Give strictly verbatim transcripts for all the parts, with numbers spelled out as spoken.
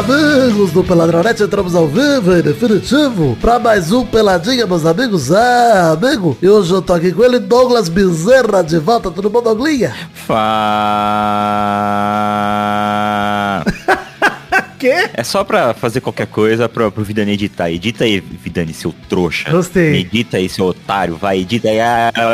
Amigos do Peladronete, entramos ao vivo em definitivo pra mais um Peladinha, meus amigos. É, amigo, e hoje eu tô aqui com ele, Douglas Bezerra, de volta. Tudo bom, Douglinha? Fá... Quê? É só pra fazer qualquer coisa pro, pro Vidani editar. Edita aí, Vidani, seu trouxa. Gostei. Edita aí, seu otário. Vai, edita aí.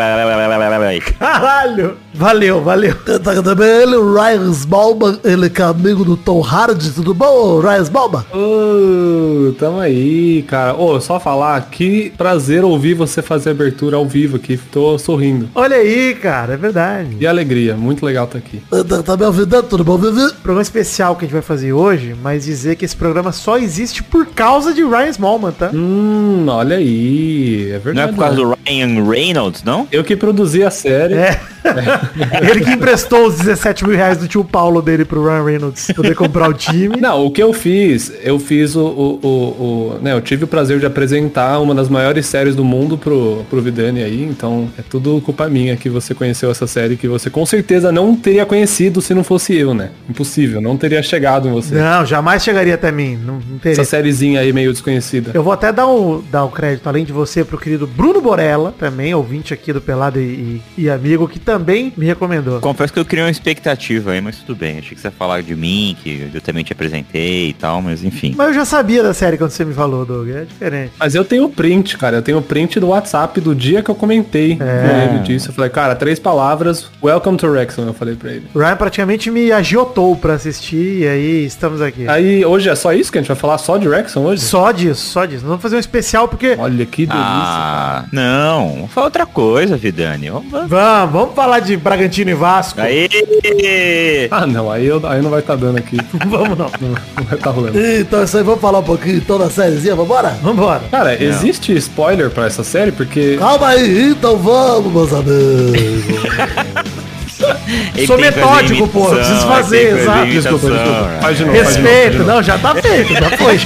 Caralho. Valeu, valeu. Tá também ele, o Ryan Smallman, ele que é amigo do Tom Hardy. Tudo bom, Ryan Smallman? Ô, oh, tamo aí, cara. Ô, oh, só falar, que prazer ouvir você fazer a abertura ao vivo aqui. Tô sorrindo. Olha aí, cara, é verdade. E alegria, muito legal estar aqui. Tá, tá me ouvindo? Tudo bom, Vivi? Programa especial que a gente vai fazer hoje, mas dizer que esse programa só existe por causa de Ryan Smallman, tá? Hum, olha aí, é verdade. Não é por causa do Ryan Reynolds, não? Eu que produzi a série. É. É. Ele que emprestou os dezessete mil reais do tio Paulo dele pro Ryan Reynolds poder comprar o time. Não, o que eu fiz, eu fiz o, o, o, o né, eu tive o prazer de apresentar uma das maiores séries do mundo pro, pro Vidani aí, então é tudo culpa minha que você conheceu essa série, que você com certeza não teria conhecido se não fosse eu, né? Impossível, não teria chegado em você. Não, jamais chegaria até mim, não, não teria. Essa sériezinha aí meio desconhecida. Eu vou até dar o, dar o crédito, além de você, pro querido Bruno Borella, também, ouvinte aqui do Pelado e, e, e amigo, que também me recomendou. Confesso que eu criei uma expectativa aí, mas tudo bem. Achei que você ia falar de mim, que eu também te apresentei e tal, mas enfim. Mas eu já sabia da série quando você me falou, Doug, é diferente. Mas eu tenho o print, cara, eu tenho o print do WhatsApp do dia que eu comentei é. com ele disso. Eu falei, cara, três palavras, welcome to Wrexham, eu falei pra ele. O Ryan praticamente me agiotou pra assistir e aí estamos aqui. Aí, hoje é só isso que a gente vai falar? Só de Wrexham hoje? Só disso, só disso. Nós vamos fazer um especial porque... Olha que delícia. Ah, não. Vamos falar outra coisa, Vidani. Vamos, vamos. Vamos, vamos falar de Bragantino e Vasco. Aí! Ah, não. Aí, eu, aí não vai estar tá dando aqui. Vamos não. Não, não vai estar tá rolando. Então isso aí, vamos falar um pouquinho então da sériezinha. Vambora? Vambora. Cara, não. Existe spoiler pra essa série? Porque... Calma aí, então vamos, meus amigos. Sou metódico, pô. Preciso fazer, exato. Desculpa, desculpa. Faz de novo. Respeito. Faz de novo. Não, já tá feito, já foi.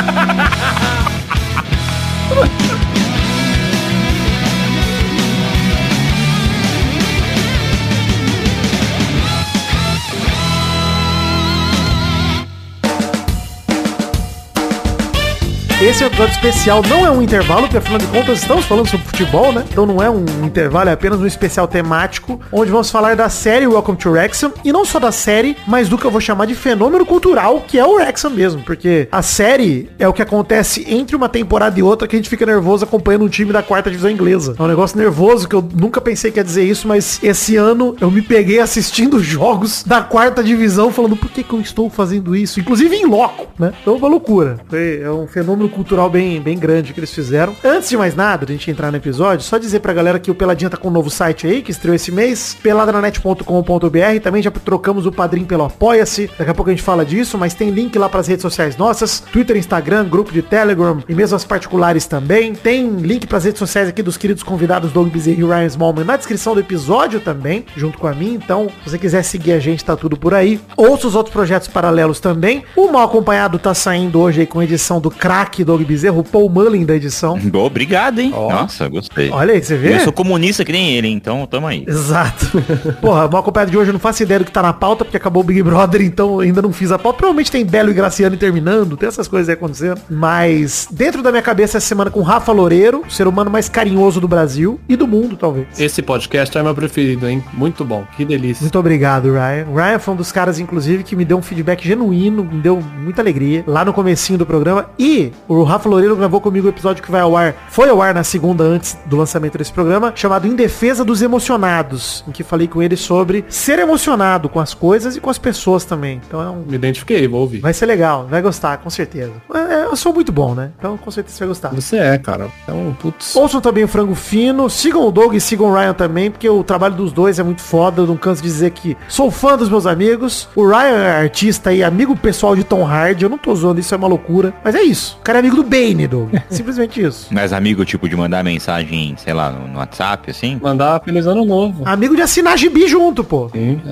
Esse é um episódio especial, não é um intervalo, porque afinal de contas estamos falando sobre futebol, né? Então não é um intervalo, é apenas um especial temático, onde vamos falar da série Welcome to Wrexham, e não só da série, mas do que eu vou chamar de fenômeno cultural, que é o Wrexham mesmo, porque a série é o que acontece entre uma temporada e outra, que a gente fica nervoso acompanhando um time da quarta divisão inglesa. É um negócio nervoso, que eu nunca pensei que ia dizer isso, mas esse ano eu me peguei assistindo jogos da quarta divisão, falando, por que que eu estou fazendo isso? Inclusive em loco, né? Então é uma loucura. Foi, é um fenômeno cultural bem, bem grande que eles fizeram. Antes de mais nada, a gente entrar no episódio, só dizer pra galera que o Peladinha tá com um novo site aí, que estreou esse mês, peladranet ponto com ponto b r. Também já trocamos o padrinho pelo Apoia-se. Daqui a pouco a gente fala disso, mas tem link lá pras redes sociais nossas, Twitter, Instagram, grupo de Telegram e mesmo as particulares também. Tem link pras redes sociais aqui dos queridos convidados Doug Bezerra e Ryan Smallman na descrição do episódio também, junto com a mim. Então, se você quiser seguir a gente, tá tudo por aí. Ouça os outros projetos paralelos também. O Mal Acompanhado tá saindo hoje aí com a edição do craque Doug Bezerra, o Paul Mullin da edição. Boa, obrigado, hein? Oh. Nossa, gostei. Olha aí, você vê? Eu sou comunista que nem ele, então tamo aí. Exato. Porra, o Mal Acompanhado de hoje eu não faço ideia do que tá na pauta, porque acabou o Big Brother, então ainda não fiz a pauta. Provavelmente tem Belo e Graciano terminando, tem essas coisas aí acontecendo. Mas dentro da minha cabeça essa semana com Rafa Loureiro, o ser humano mais carinhoso do Brasil e do mundo, talvez. Esse podcast é meu preferido, hein? Muito bom, que delícia. Muito obrigado, Ryan. O Ryan foi um dos caras, inclusive, que me deu um feedback genuíno, me deu muita alegria lá no comecinho do programa. E o Rafa Loureiro gravou comigo o episódio que vai ao ar, foi ao ar na segunda antes do lançamento desse programa, chamado Em Defesa dos Emocionados, em que falei com ele sobre ser emocionado com as coisas e com as pessoas também. Então é um... Me identifiquei, vou ouvir. Vai ser legal, vai gostar, com certeza. Eu sou muito bom, né? Então com certeza você vai gostar. Você é, cara. Então, putz. Ouçam também o Frango Fino, sigam o Doug e sigam o Ryan também, porque o trabalho dos dois é muito foda, eu não canso de dizer que sou fã dos meus amigos. O Ryan é artista e amigo pessoal de Tom Hardy, eu não tô zoando, isso é uma loucura. Mas é isso, o cara é amigo do Bane, Doug. Simplesmente isso. Mas amigo, tipo, de mandar mensagem, sei lá, no, no WhatsApp, assim? Mandar feliz ano novo. Amigo de assinar gibi junto, pô. Sim, é.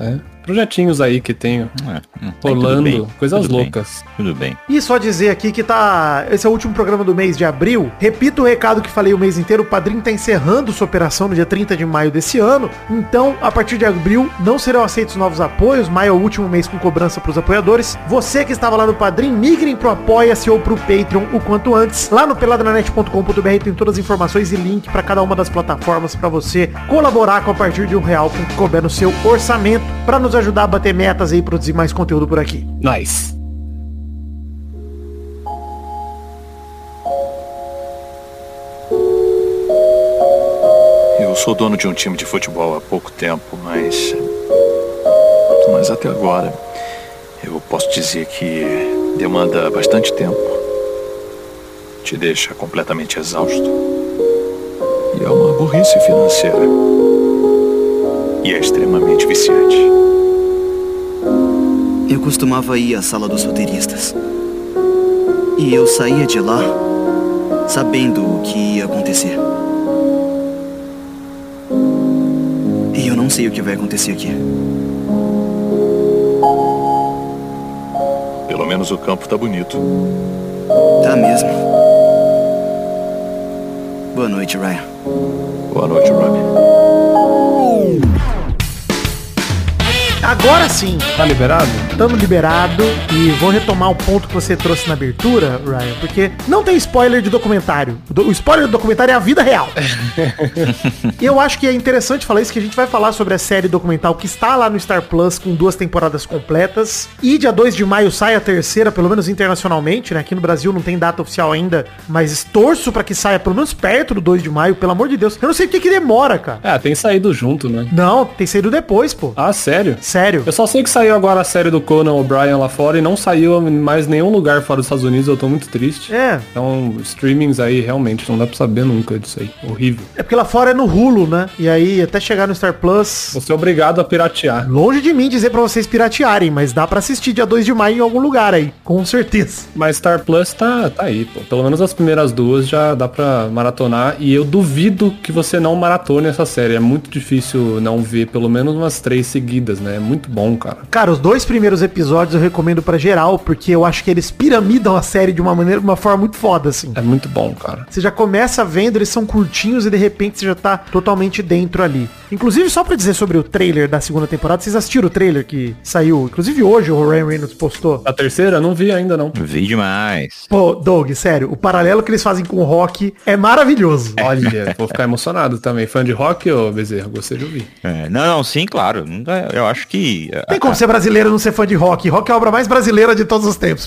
projetinhos aí que tem É, hum, rolando, tudo bem, coisas tudo loucas. Bem, tudo bem. E só dizer aqui que tá... Esse é o último programa do mês de abril. Repito o recado que falei o mês inteiro. O Padrim tá encerrando sua operação no dia trinta de maio desse ano. Então, a partir de abril, não serão aceitos novos apoios. Maio é o último mês com cobrança pros apoiadores. Você que estava lá no Padrim, migrem pro Apoia-se ou pro Patreon o quanto antes. Lá no peladranet ponto com ponto br tem todas as informações e link para cada uma das plataformas para você colaborar com a partir de um real com o que couber no seu orçamento para nos ajudar a bater metas e produzir mais conteúdo por aqui. Nice. Eu sou dono de um time de futebol há pouco tempo, mas... Mas até agora, eu posso dizer que demanda bastante tempo. Te deixa completamente exausto. E é uma burrice financeira. E é extremamente viciante. Eu costumava ir à sala dos roteiristas. E eu saía de lá sabendo o que ia acontecer. E eu não sei o que vai acontecer aqui. Pelo menos o campo tá bonito. Tá mesmo. Boa noite, Ryan. Boa noite, Robbie. Agora sim, Tá liberado? estamos liberado e vou retomar o ponto que você trouxe na abertura, Ryan, porque não tem spoiler de documentário. O do- o spoiler do documentário é a vida real. E eu acho que é interessante falar isso, que a gente vai falar sobre a série documental que está lá no Star Plus com duas temporadas completas. E dia dois de maio sai a terceira, pelo menos internacionalmente, né? Aqui no Brasil não tem data oficial ainda, mas torço pra que saia pelo menos perto do dois de maio, pelo amor de Deus. Eu não sei por que que demora, cara. É, tem saído junto, né? Não, tem saído depois, pô. Ah, sério? Sério. Eu só sei que saiu agora a série do Conan O'Brien lá fora e não saiu em mais nenhum lugar fora dos Estados Unidos, eu tô muito triste. É. Então, streamings aí, realmente, não dá pra saber nunca disso aí. Horrível. É porque lá fora é no Hulu, né? E aí, até chegar no Star Plus, Você é obrigado a piratear. longe de mim dizer pra vocês piratearem, mas dá pra assistir dia dois de maio em algum lugar aí, com certeza. Mas Star Plus tá, tá aí, pô. Pelo menos as primeiras duas já dá pra maratonar. E eu duvido que você não maratone essa série. É muito difícil não ver pelo menos umas três seguidas, né? É muito bom, cara. Cara, os dois primeiros episódios eu recomendo pra geral, porque eu acho que eles piramidam a série de uma maneira, de uma forma muito foda, assim. É muito bom, cara. Você já começa vendo, eles são curtinhos e de repente você já tá totalmente dentro ali. Inclusive, só pra dizer sobre o trailer da segunda temporada, vocês assistiram o trailer que saiu? Inclusive hoje o Ryan Reynolds postou. A terceira, não vi ainda, não. Vi demais. Pô, Doug, sério, o paralelo que eles fazem com o rock é maravilhoso. Olha, vou ficar emocionado também. Fã de rock, ô Bezerra? Gostei de ouvir. É, não, não, sim, claro. Não dá- Eu acho que... Tem como ser brasileiro e não ser fã de rock. Rock é a obra mais brasileira de todos os tempos.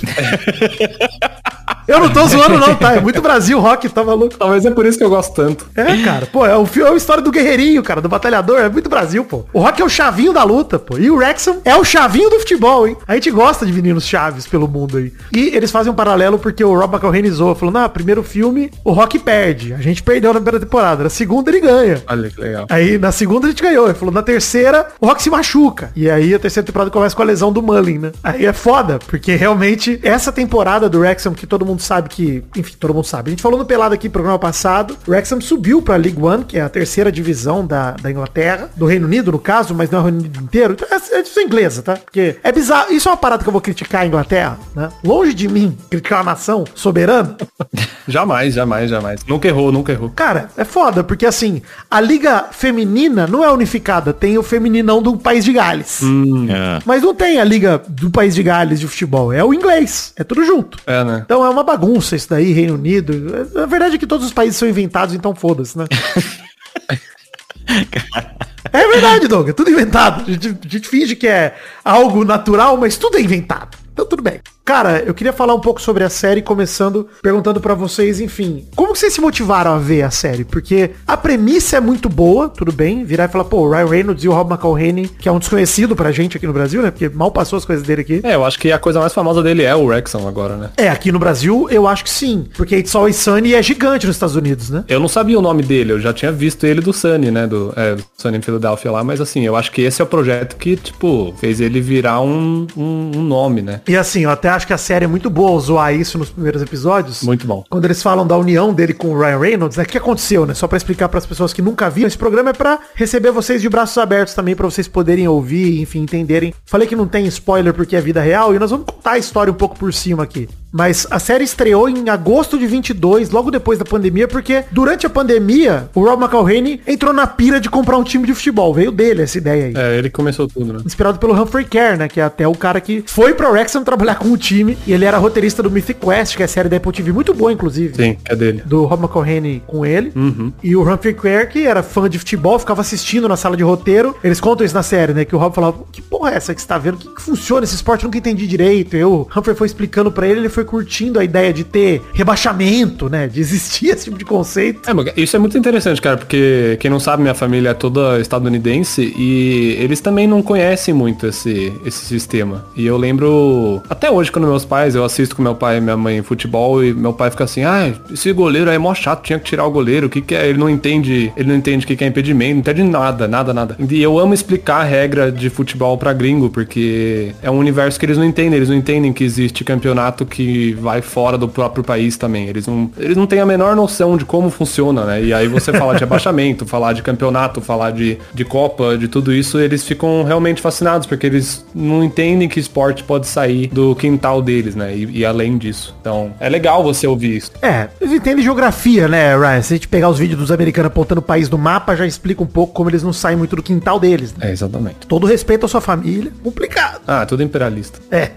Eu não tô zoando não, tá? É muito Brasil, rock, tá maluco? Talvez é por isso que eu gosto tanto. É, cara, pô, é o filme, é a história do guerreirinho, cara, do batalhador, é muito Brasil, pô. O rock é o chavinho da luta, pô. E o Wrexham é o chavinho do futebol, hein? A gente gosta de meninos chaves pelo mundo aí. E eles fazem um paralelo porque o Rob McElhenney zoou, falou, não, primeiro filme, o rock perde. A gente perdeu na primeira temporada. Na segunda ele ganha. Olha que legal. Aí na segunda a gente ganhou. Ele falou, na terceira, o Rock se machuca. E aí a terceira temporada começa com a lesão do Mullin, né? Aí é foda, porque realmente essa temporada do Wrexham, que todo mundo sabe que... Enfim, todo mundo sabe. A gente falou no Pelado aqui no programa passado. O Wrexham subiu pra League One, que é a terceira divisão da, da Inglaterra. Do Reino Unido, no caso, mas não é o Reino Unido inteiro. Então, é, é divisão inglesa, tá? Porque é bizarro. Isso é uma parada que eu vou criticar a Inglaterra, né? Longe de mim criticar uma nação soberana. Jamais, jamais, jamais. Nunca errou, nunca errou. Cara, é foda, porque assim, a liga feminina não é unificada, tem o femininão do País de Gales. É. Mas não tem a liga do País de Gales de futebol, é o inglês, é tudo junto. É, né? Então é uma bagunça isso daí, Reino Unido. A verdade é que todos os países são inventados, então foda-se, né? É verdade, Doug, é tudo inventado. A gente, a gente finge que é algo natural, mas tudo é inventado. Então tudo bem. Cara, eu queria falar um pouco sobre a série, começando perguntando pra vocês, enfim, como que vocês se motivaram a ver a série? Porque a premissa é muito boa, tudo bem, virar e falar, pô, o Ryan Reynolds e o Rob McElhenney, que é um desconhecido pra gente aqui no Brasil, né? Porque mal passou as coisas dele aqui. É, eu acho que a coisa mais famosa dele é o Wrexham agora, né? É, aqui no Brasil eu acho que sim, porque It's Always Sunny é gigante nos Estados Unidos, né? Eu não sabia o nome dele, eu já tinha visto ele do Sunny, né? Do, é, do Sunny em Philadelphia lá, mas assim, eu acho que esse é o projeto que, tipo, fez ele virar um, um, um nome, né? E assim, ó, até acho que a série é muito boa ao zoar isso nos primeiros episódios. Muito bom. Quando eles falam da união dele com o Ryan Reynolds, né? O que aconteceu, né? Só pra explicar pras pessoas que nunca viram, esse programa é pra receber vocês de braços abertos também, pra vocês poderem ouvir, enfim, entenderem. Falei que não tem spoiler porque é vida real, e nós vamos contar a história um pouco por cima aqui. Mas a série estreou em agosto de vinte e dois, logo depois da pandemia, porque durante a pandemia, o Rob McElhenney entrou na pira de comprar um time de futebol. Veio dele essa ideia aí. É, ele começou tudo, né? Inspirado pelo Humphrey Ker, né? Que é até o cara que foi pra Wrexham trabalhar com o time. E ele era roteirista do Mythic Quest, que é a série da Apple T V muito boa, inclusive. Sim, é dele. Do Rob McElhenney com ele. Uhum. E o Humphrey Ker, que era fã de futebol, ficava assistindo na sala de roteiro. Eles contam isso na série, né? Que o Rob falava, que porra é essa que você tá vendo? Que, que funciona esse esporte? Eu nunca entendi direito. E o Humphrey foi explicando pra ele, ele foi curtindo a ideia de ter rebaixamento, né? De existir esse tipo de conceito. É, isso é muito interessante, cara, porque quem não sabe, minha família é toda estadunidense e eles também não conhecem muito esse, esse sistema. E eu lembro, até hoje, quando meus pais, eu assisto com meu pai e minha mãe futebol e meu pai fica assim, ah, esse goleiro aí é mó chato, tinha que tirar o goleiro, o que que é? Ele não entende, ele não entende o que que é impedimento, não entende nada, nada, nada. E eu amo explicar a regra de futebol pra gringo, porque é um universo que eles não entendem, eles não entendem que existe campeonato que vai fora do próprio país também. Eles não, eles não têm a menor noção de como funciona, né? E aí você falar de abaixamento, falar de campeonato, falar de, de Copa, de tudo isso, eles ficam realmente fascinados, porque eles não entendem que esporte pode sair do quintal deles, né? E, e além disso. Então, é legal você ouvir isso. É, eles entendem geografia, né, Ryan? Se a gente pegar os vídeos dos americanos apontando o país do mapa, já explica um pouco como eles não saem muito do quintal deles, né? É, exatamente. Todo respeito à sua família, complicado. Ah, tudo imperialista. É.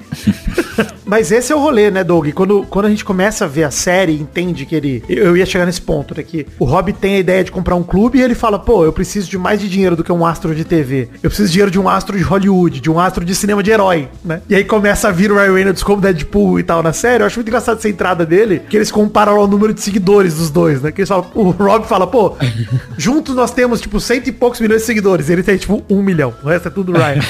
Mas esse é o rolê, né, Doug? Quando, quando a gente começa a ver a série e entende que ele... Eu ia chegar nesse ponto, né? Que o Rob tem a ideia de comprar um clube e ele fala, pô, eu preciso de mais de dinheiro do que um astro de T V. Eu preciso de dinheiro de um astro de Hollywood, de um astro de cinema de herói, né? E aí começa a vir o Ryan Reynolds como Deadpool e tal na série. Eu acho muito engraçado essa entrada dele, que eles comparam o número de seguidores dos dois, né? Que eles falam, o Rob fala, pô, juntos nós temos, tipo, cento e poucos milhões de seguidores. Ele tem, tipo, um milhão. O resto é tudo Ryan.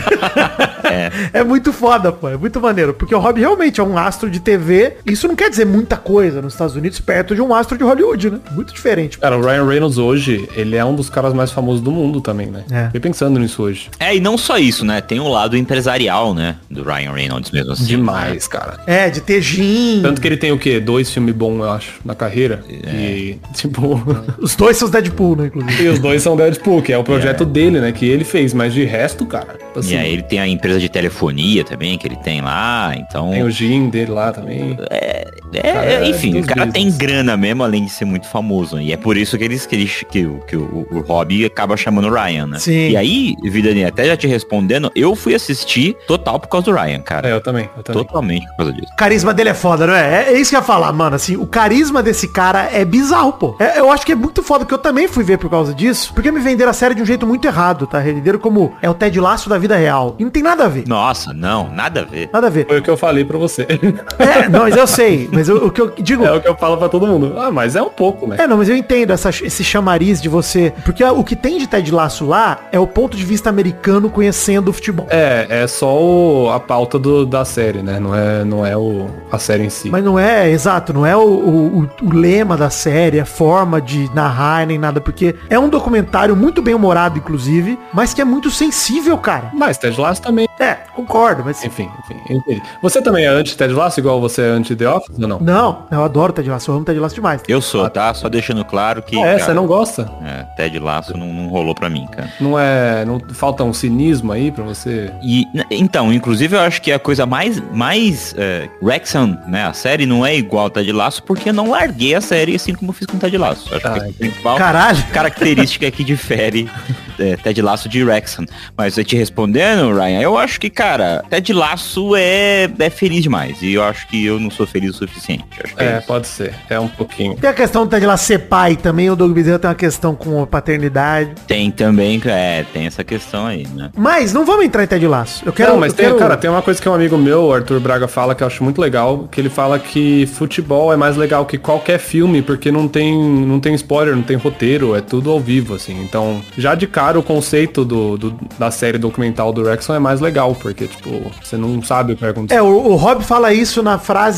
é. é muito foda, pô. É muito maneiro. Porque o Rob realmente é um astro de T V. Isso não quer dizer muita coisa nos Estados Unidos perto de um astro de Hollywood, né? Muito diferente. Cara, o Ryan Reynolds hoje, ele é um dos caras mais famosos do mundo também, né? É. Fiquei pensando nisso hoje. É, e não só isso, né? Tem o lado empresarial, né? Do Ryan Reynolds mesmo assim. Demais, cara. É, de ter gin. Tanto que ele tem o quê? Dois filmes bons, eu acho, na carreira. É. E, tipo... Os dois são os Deadpool, né, inclusive. E os dois são Deadpool, que é o projeto é. dele, né? Que ele fez, mas de resto, cara... Assim, e aí ele tem a empresa de telefonia também, que ele tem lá, então... Tem o gin dele lá também. É, é, cara, é enfim, o cara tem grana mesmo, além de ser muito famoso. E é por isso que eles, que, eles, que, o, que o, o Rob acaba chamando o Ryan, né? Sim. E aí, Vidani, até já te respondendo, eu fui assistir total por causa do Ryan, cara. É, eu também, eu também. Totalmente por causa disso. O carisma dele é foda, não é? É, é isso que eu ia falar, mano, assim, o carisma desse cara é bizarro, pô. É, eu acho que é muito foda, porque eu também fui ver por causa disso, porque me venderam a série de um jeito muito errado, tá? Venderam como é o Ted Lasso da vida real. E não tem nada a ver. Nossa, não, nada a ver. Nada a ver. Foi o que eu falei pra você. É, não, mas eu sei. Mas eu, o que eu digo... É o que eu falo pra todo mundo. Ah, mas é um pouco, né? É, não, mas eu entendo essa, esse chamariz de você... Porque o que tem de Ted Lasso lá é o ponto de vista americano conhecendo o futebol. É, é só o, a pauta do, da série, né? Não é, não é o, a série em si. Mas não é, exato, não é o, o, o lema da série, a forma de narrar, nem nada, porque é um documentário muito bem humorado, inclusive, mas que é muito sensível, cara. Mas Ted Lasso também. É, concordo, mas... Enfim, enfim, entendi. Você também é anti-Ted Lasso, igual você é anti-The Office, ou não? Não, eu adoro Ted Lasso, eu amo Ted Lasso demais. Eu sou, tá? Só deixando claro que... Ah, é, cara, você não gosta? É, Ted Lasso não, não rolou pra mim, cara. Não é... Não falta um cinismo aí pra você? E, então, inclusive eu acho que a coisa mais... mais é, Wrexham, né? A série não é igual a Ted Lasso porque eu não larguei a série assim como eu fiz com Ted Lasso. Acho ah, que a principal caralho. característica que difere é, Ted Lasso de Wrexham. Mas eu te respondendo, Ryan, eu acho que, cara, Ted Lasso é, é feliz demais. E eu acho que eu não sou feliz o suficiente. Acho que é, é pode ser. É um pouquinho. Tem a questão do Ted Lasso ser pai também, o Doug Bezerra tem uma questão com a paternidade. Tem também, é, tem essa questão aí, né? Mas não vamos entrar em Ted Lasso. Eu quero... Não, mas eu tem, quero... cara, tem uma coisa que um amigo meu, o Arthur Braga, fala que eu acho muito legal, que ele fala que futebol é mais legal que qualquer filme, porque não tem, não tem spoiler, não tem roteiro, é tudo ao vivo, assim. Então, já de cara, o conceito do, do, da série documental do Wrexham é mais legal, porque, tipo, você não sabe o que vai acontecer. É, o, o Rob fala isso na frase, cara, que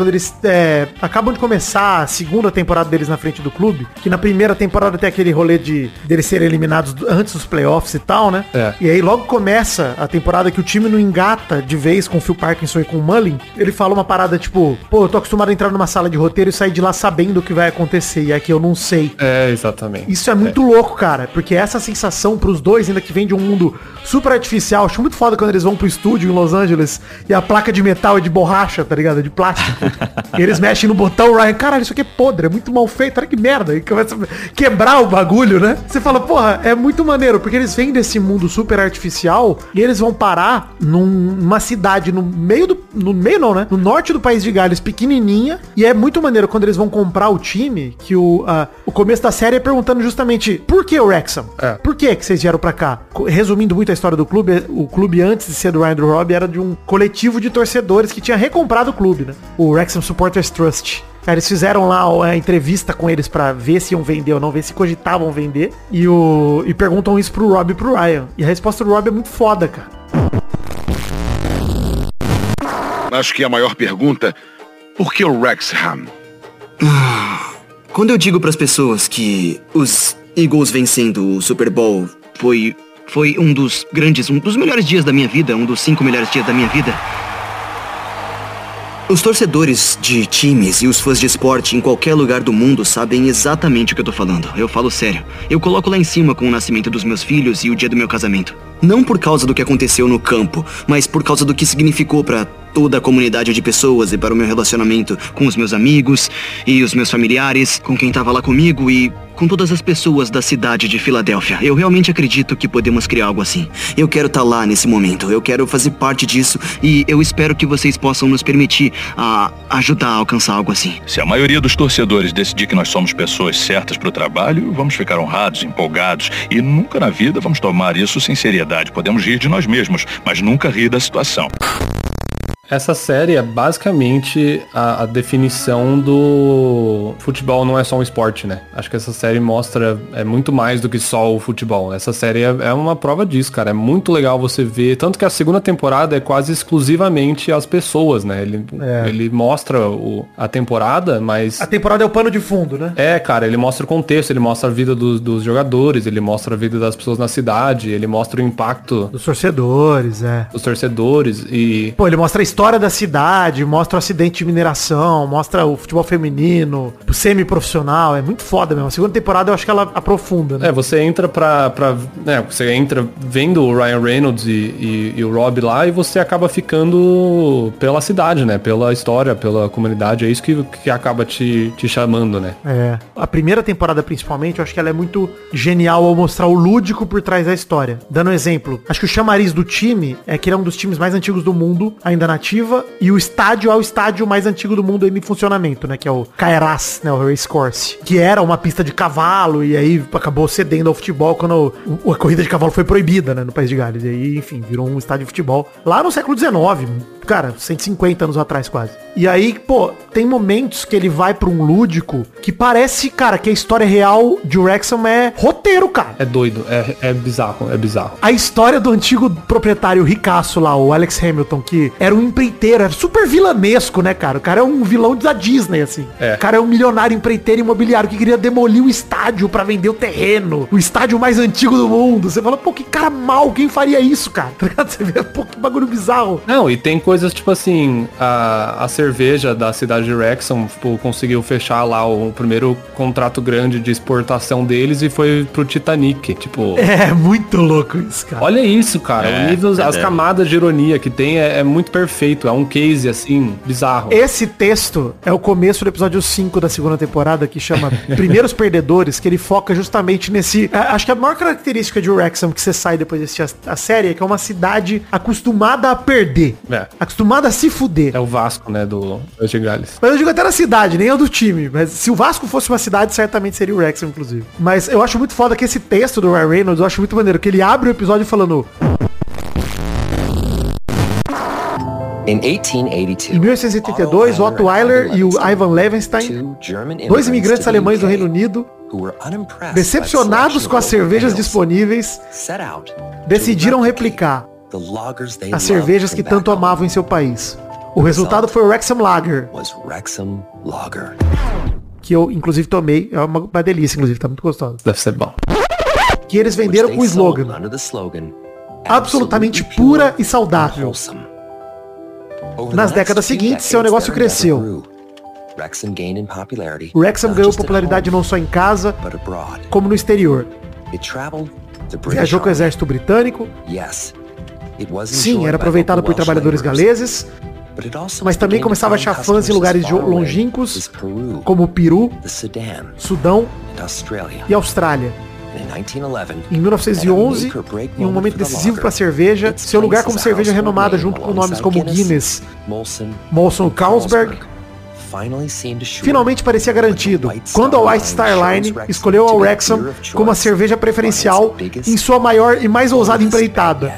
quando eles é, acabam de começar a segunda temporada deles na frente do clube, que na primeira temporada tem aquele rolê de deles serem eliminados antes dos playoffs e tal, né? É. E aí logo começa a temporada que o time não engata de vez com o Phil Parkinson e com o Mullin. Ele fala uma parada tipo, pô, eu tô acostumado a entrar numa sala de roteiro e sair de lá sabendo o que vai acontecer, e aqui eu não sei. É, exatamente. Isso é muito é. louco, cara, porque essa sensação pros dois, ainda que vem de um mundo super artificial, acho muito foda quando eles vão pro estúdio em Los Angeles e a placa de metal é de borracha, tá ligado? De plástico. E eles mexem no botão, o Ryan, caralho, isso aqui é podre, é muito mal feito, olha que merda. E começa a quebrar o bagulho, né? Você fala, porra, é muito maneiro, porque eles vêm desse mundo super artificial e eles vão parar num, numa cidade no meio do... No meio não, né? No norte do país de Gales, pequenininha. E é muito maneiro quando eles vão comprar o time, que o, a, o começo da série é perguntando justamente por que o Wrexham? É. Por que que vocês vieram pra cá? Resumindo muito a história do clube, o clube antes de ser do Ryan do Robbie era de um coletivo de torcedores que tinha recomprado o clube, né? O Wrexham Supporters Trust. Cara, eles fizeram lá a entrevista com eles pra ver se iam vender ou não, ver se cogitavam vender. E, o, e perguntam isso pro Robbie e pro Ryan. E a resposta do Robbie é muito foda, cara. Acho que a maior pergunta, por que o Wrexham? Quando eu digo pras pessoas que os Eagles vencendo o Super Bowl foi, foi um dos grandes, um dos melhores dias da minha vida, um dos cinco melhores dias da minha vida, os torcedores de times e os fãs de esporte em qualquer lugar do mundo sabem exatamente o que eu tô falando. Eu falo sério. Eu coloco lá em cima com o nascimento dos meus filhos e o dia do meu casamento. Não por causa do que aconteceu no campo, mas por causa do que significou pra toda a comunidade de pessoas e para o meu relacionamento com os meus amigos e os meus familiares, com quem tava lá comigo e com todas as pessoas da cidade de Filadélfia. Eu realmente acredito que podemos criar algo assim. Eu quero estar lá nesse momento, eu quero fazer parte disso e eu espero que vocês possam nos permitir a ajudar a alcançar algo assim. Se a maioria dos torcedores decidir que nós somos pessoas certas para o trabalho, vamos ficar honrados, empolgados e nunca na vida vamos tomar isso sem seriedade. Podemos rir de nós mesmos, mas nunca rir da situação. Essa série é basicamente a, a definição do futebol não é só um esporte, né? Acho que essa série mostra é muito mais do que só o futebol. Essa série é, é uma prova disso, cara. É muito legal você ver. Tanto que a segunda temporada é quase exclusivamente as pessoas, né? Ele, é. ele mostra o, a temporada, mas... A temporada é o pano de fundo, né? É, cara. Ele mostra o contexto, ele mostra a vida dos, dos jogadores, ele mostra a vida das pessoas na cidade, ele mostra o impacto... Dos torcedores, é. Dos torcedores e... Pô, ele mostra a história da cidade, mostra o acidente de mineração, mostra o futebol feminino, o semi-profissional, é muito foda mesmo. A segunda temporada eu acho que ela aprofunda, né? É, você entra pra... pra né, você entra vendo o Ryan Reynolds e, e, e o Rob lá e você acaba ficando pela cidade, né? Pela história, pela comunidade, é isso que, que acaba te, te chamando, né? É. A primeira temporada, principalmente, eu acho que ela é muito genial ao mostrar o lúdico por trás da história. Dando um exemplo, acho que o chamariz do time é que ele é um dos times mais antigos do mundo, ainda nativo, e o estádio é o estádio mais antigo do mundo ainda em funcionamento, né? Que é o Kairas, né? O Race Course. Que era uma pista de cavalo e aí acabou cedendo ao futebol quando o, a corrida de cavalo foi proibida, né? No País de Gales. E aí, enfim, virou um estádio de futebol. Lá no século dezenove, cara, cento e cinquenta anos atrás quase. E aí, pô, tem momentos que ele vai pra um lúdico que parece, cara, que a história real de Wrexham é roteiro, cara. É doido, é, é bizarro, é bizarro. A história do antigo proprietário ricaço lá, o Alex Hamilton, que era um empreiteiro, era super vilanesco, né, cara? O cara é um vilão da Disney, assim. É. O cara é um milionário empreiteiro imobiliário que queria demolir o estádio pra vender o terreno. O estádio mais antigo do mundo. Você fala, pô, que cara mal, quem faria isso, cara? Você vê, pô, que bagulho bizarro. Não, e tem coisas tipo assim, a, a cerveja da cidade de Wrexham, tipo, conseguiu fechar lá o primeiro contrato grande de exportação deles e foi pro Titanic, tipo... É, muito louco isso, cara. Olha isso, cara. É, o nível, é as é. camadas de ironia que tem é, é muito perfeito. É um case, assim, bizarro. Esse texto é o começo do episódio cinco da segunda temporada, que chama Primeiros Perdedores, que ele foca justamente nesse... Acho que a maior característica de Wrexham que você sai depois de assistir a, a série é que é uma cidade acostumada a perder. É. Acostumada a se fuder. É o Vasco, né, do de Gales. Mas eu digo até na cidade, nem é do time. Mas se o Vasco fosse uma cidade, certamente seria o Wrexham, inclusive. Mas eu acho muito foda que esse texto do Ryan Reynolds, eu acho muito maneiro, que ele abre o episódio falando... Em mil oitocentos e oitenta e dois, Otto Weiler e o Ivan Levenstein, dois imigrantes alemães do Reino Unido, decepcionados com as cervejas disponíveis, decidiram replicar as cervejas que tanto amavam em seu país. O resultado foi o Wrexham Lager. Was Wrexham Lager. Que eu, inclusive, tomei. É uma, uma delícia, inclusive. Tá muito gostoso. Deve ser bom. Que eles venderam com o slogan. Absolutamente pura e saudável. Nas décadas seguintes, seu negócio cresceu. O Wrexham ganhou popularidade não só em casa, como no exterior. Viajou com o exército britânico. Sim, era aproveitado por trabalhadores galeses, mas também começava a achar fãs em lugares longínquos, como o Peru, Sudão e Austrália. Em mil novecentos e onze, em um momento decisivo para a cerveja, seu lugar como cerveja renomada junto com nomes como Guinness, Molson Carlsberg, finalmente parecia garantido, quando a White Star Line escolheu a Wrexham como a cerveja preferencial em sua maior e mais ousada empreitada.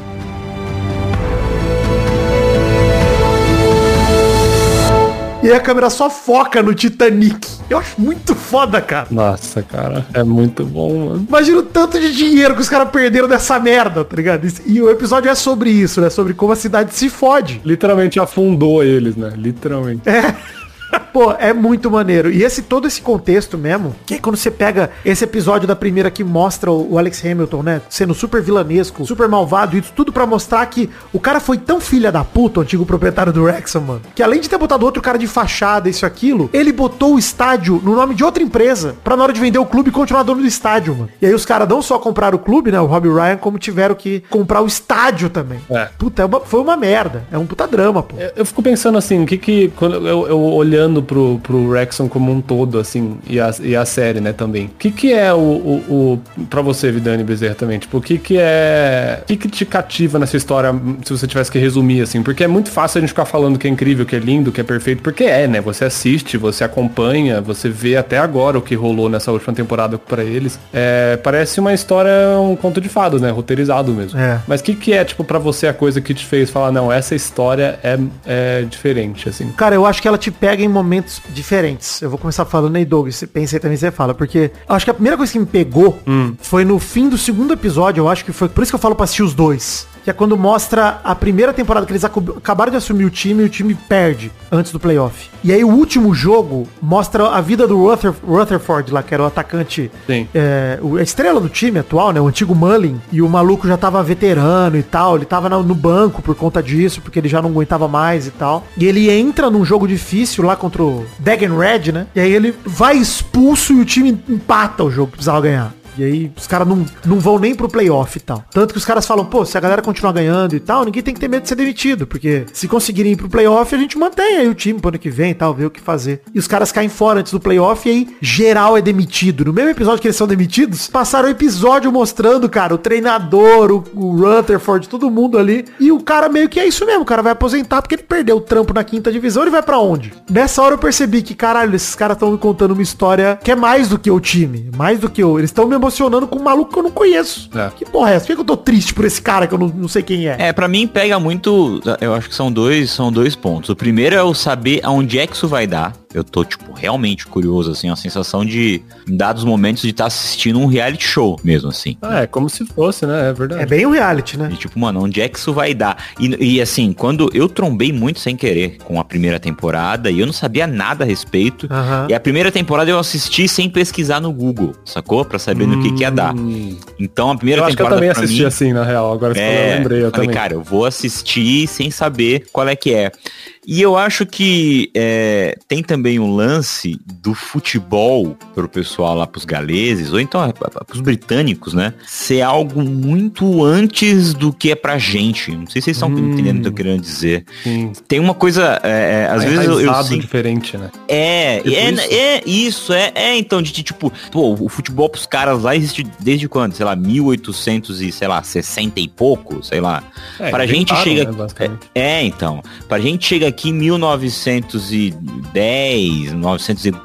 E a câmera só foca no Titanic. Eu acho muito foda, cara. Nossa, cara, é muito bom, mano. Imagina o tanto de dinheiro que os caras perderam dessa merda, tá ligado? E o episódio é sobre isso, né? Sobre como a cidade se fode. Literalmente afundou eles, né? Literalmente. É. Pô, é muito maneiro. E esse todo esse contexto mesmo, que é quando você pega esse episódio da primeira que mostra o Alex Hamilton, né, sendo super vilanesco, super malvado, e isso tudo pra mostrar que o cara foi tão filha da puta, o antigo proprietário do Wrexham, mano, que além de ter botado outro cara de fachada, isso e aquilo, ele botou o estádio no nome de outra empresa, pra na hora de vender o clube continuar dono do estádio, mano. E aí os caras não só compraram o clube, né, o Robbie Ryan, como tiveram que comprar o estádio também. É. Puta, é uma, foi uma merda. É um puta drama, pô. Eu, eu fico pensando assim, o que que, quando eu, eu olhando pro, pro Wrexham como um todo, assim, e a, e a série, né, também. O que que é o, o, o pra você, Vidani Bezerra, também? Tipo, o que que é... O que que te cativa nessa história, se você tivesse que resumir, assim? Porque é muito fácil a gente ficar falando que é incrível, que é lindo, que é perfeito, porque é, né? Você assiste, você acompanha, você vê até agora o que rolou nessa última temporada pra eles. É, parece uma história, um conto de fadas, né? Roteirizado mesmo. É. Mas o que que é, tipo, pra você a coisa que te fez falar, não, essa história é, é diferente, assim? Cara, eu acho que ela te pega em momentos diferentes. Eu vou começar falando aí, Doug, você pensa aí também, você fala, porque eu acho que a primeira coisa que me pegou hum. foi no fim do segundo episódio, eu acho que foi, por isso que eu falo pra assistir os dois, que é quando mostra a primeira temporada que eles acabaram de assumir o time e o time perde antes do playoff. E aí o último jogo mostra a vida do Ruther, Rutherford lá, que era o atacante, é, a estrela do time atual, né, o antigo Mullin, e o maluco já tava veterano e tal, ele tava no banco por conta disso, porque ele já não aguentava mais e tal. E ele entra num jogo difícil lá contra o Dagen Red, né, e aí ele vai expulso e o time empata o jogo que precisava ganhar. E aí os caras não, não vão nem pro playoff e tal. Tanto que os caras falam, pô, se a galera continuar ganhando e tal, ninguém tem que ter medo de ser demitido. Porque se conseguirem ir pro playoff, a gente mantém aí o time pro ano que vem e tal, ver o que fazer. E os caras caem fora antes do playoff e aí geral é demitido. No mesmo episódio que eles são demitidos, passaram o episódio mostrando, cara, o treinador, o, o Rutherford, todo mundo ali. E o cara meio que é isso mesmo, o cara vai aposentar porque ele perdeu o trampo na quinta divisão, ele vai pra onde? Nessa hora eu percebi que, caralho, esses caras estão me contando uma história que é mais do que o time. Mais do que o... Eles estão me emocionando com um maluco que eu não conheço. É. Que porra é essa? Por que eu tô triste por esse cara que eu não, não sei quem é? É, pra mim pega muito, eu acho que são dois, são dois pontos. O primeiro é o saber aonde é que isso vai dar. Eu tô, tipo, realmente curioso, assim, a sensação de, em dados momentos, de estar tá assistindo um reality show mesmo, assim. Ah, é como se fosse, né? É verdade. É bem um reality, né? E tipo, mano, onde é que isso vai dar? E, e assim, quando eu trombei muito sem querer com a primeira temporada, e eu não sabia nada a respeito, uhum. E a primeira temporada eu assisti sem pesquisar no Google, sacou? Pra saber hum. no que que ia dar. Então, a primeira eu acho temporada que eu também assisti mim, assim, na real. Agora é, eu lembrei, eu falei, também. Cara, eu vou assistir sem saber qual é que é. E eu acho que é, tem também um lance do futebol pro pessoal lá, pros galeses, ou então pros britânicos, né? Ser algo muito antes do que é pra gente. Não sei se vocês estão hum, entendendo o que eu tô querendo dizer. Sim. Tem uma coisa, é, às vezes eu, eu sinto... diferente, né? É, é, isso? é isso, é, é então, de tipo, pô, o futebol pros caras lá existe desde quando? Sei lá, mil e oitocentos e, sei lá, sessenta e pouco, sei lá. É, pra gente claro, chega... Né, é, é, então, pra gente chega aqui em mil novecentos e dez, novecentos e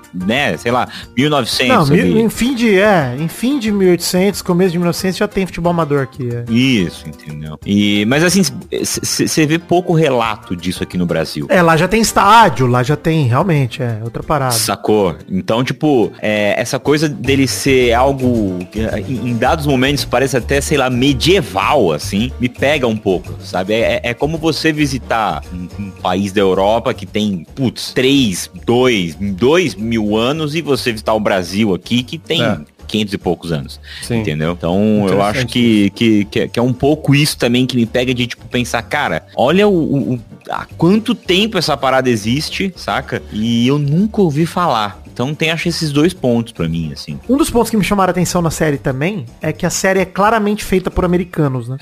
né, sei lá, mil e novecentos. Não, mil, em fim de, é, em fim de mil e oitocentos, começo de mil e novecentos já tem futebol amador aqui. É. Isso, entendeu? E, mas assim, você vê pouco relato disso aqui no Brasil. É, lá já tem estádio, lá já tem, realmente, é, outra parada. Sacou? Então, tipo, é, essa coisa dele ser algo, em, em dados momentos, parece até, sei lá, medieval, assim, me pega um pouco, sabe? É, é como você visitar um, um país da Europa que tem, putz, três, dois, dois mil anos e você visitar o Brasil aqui que tem... É. quinhentos e poucos anos, Sim. entendeu? Então eu acho que, que, que, que é um pouco isso também que me pega de, tipo, pensar, cara, olha o, o, há quanto tempo essa parada existe, saca? E eu nunca ouvi falar. Então tem, acho, esses dois pontos pra mim, assim. Um dos pontos que me chamaram a atenção na série também é que a série é claramente feita por americanos, né?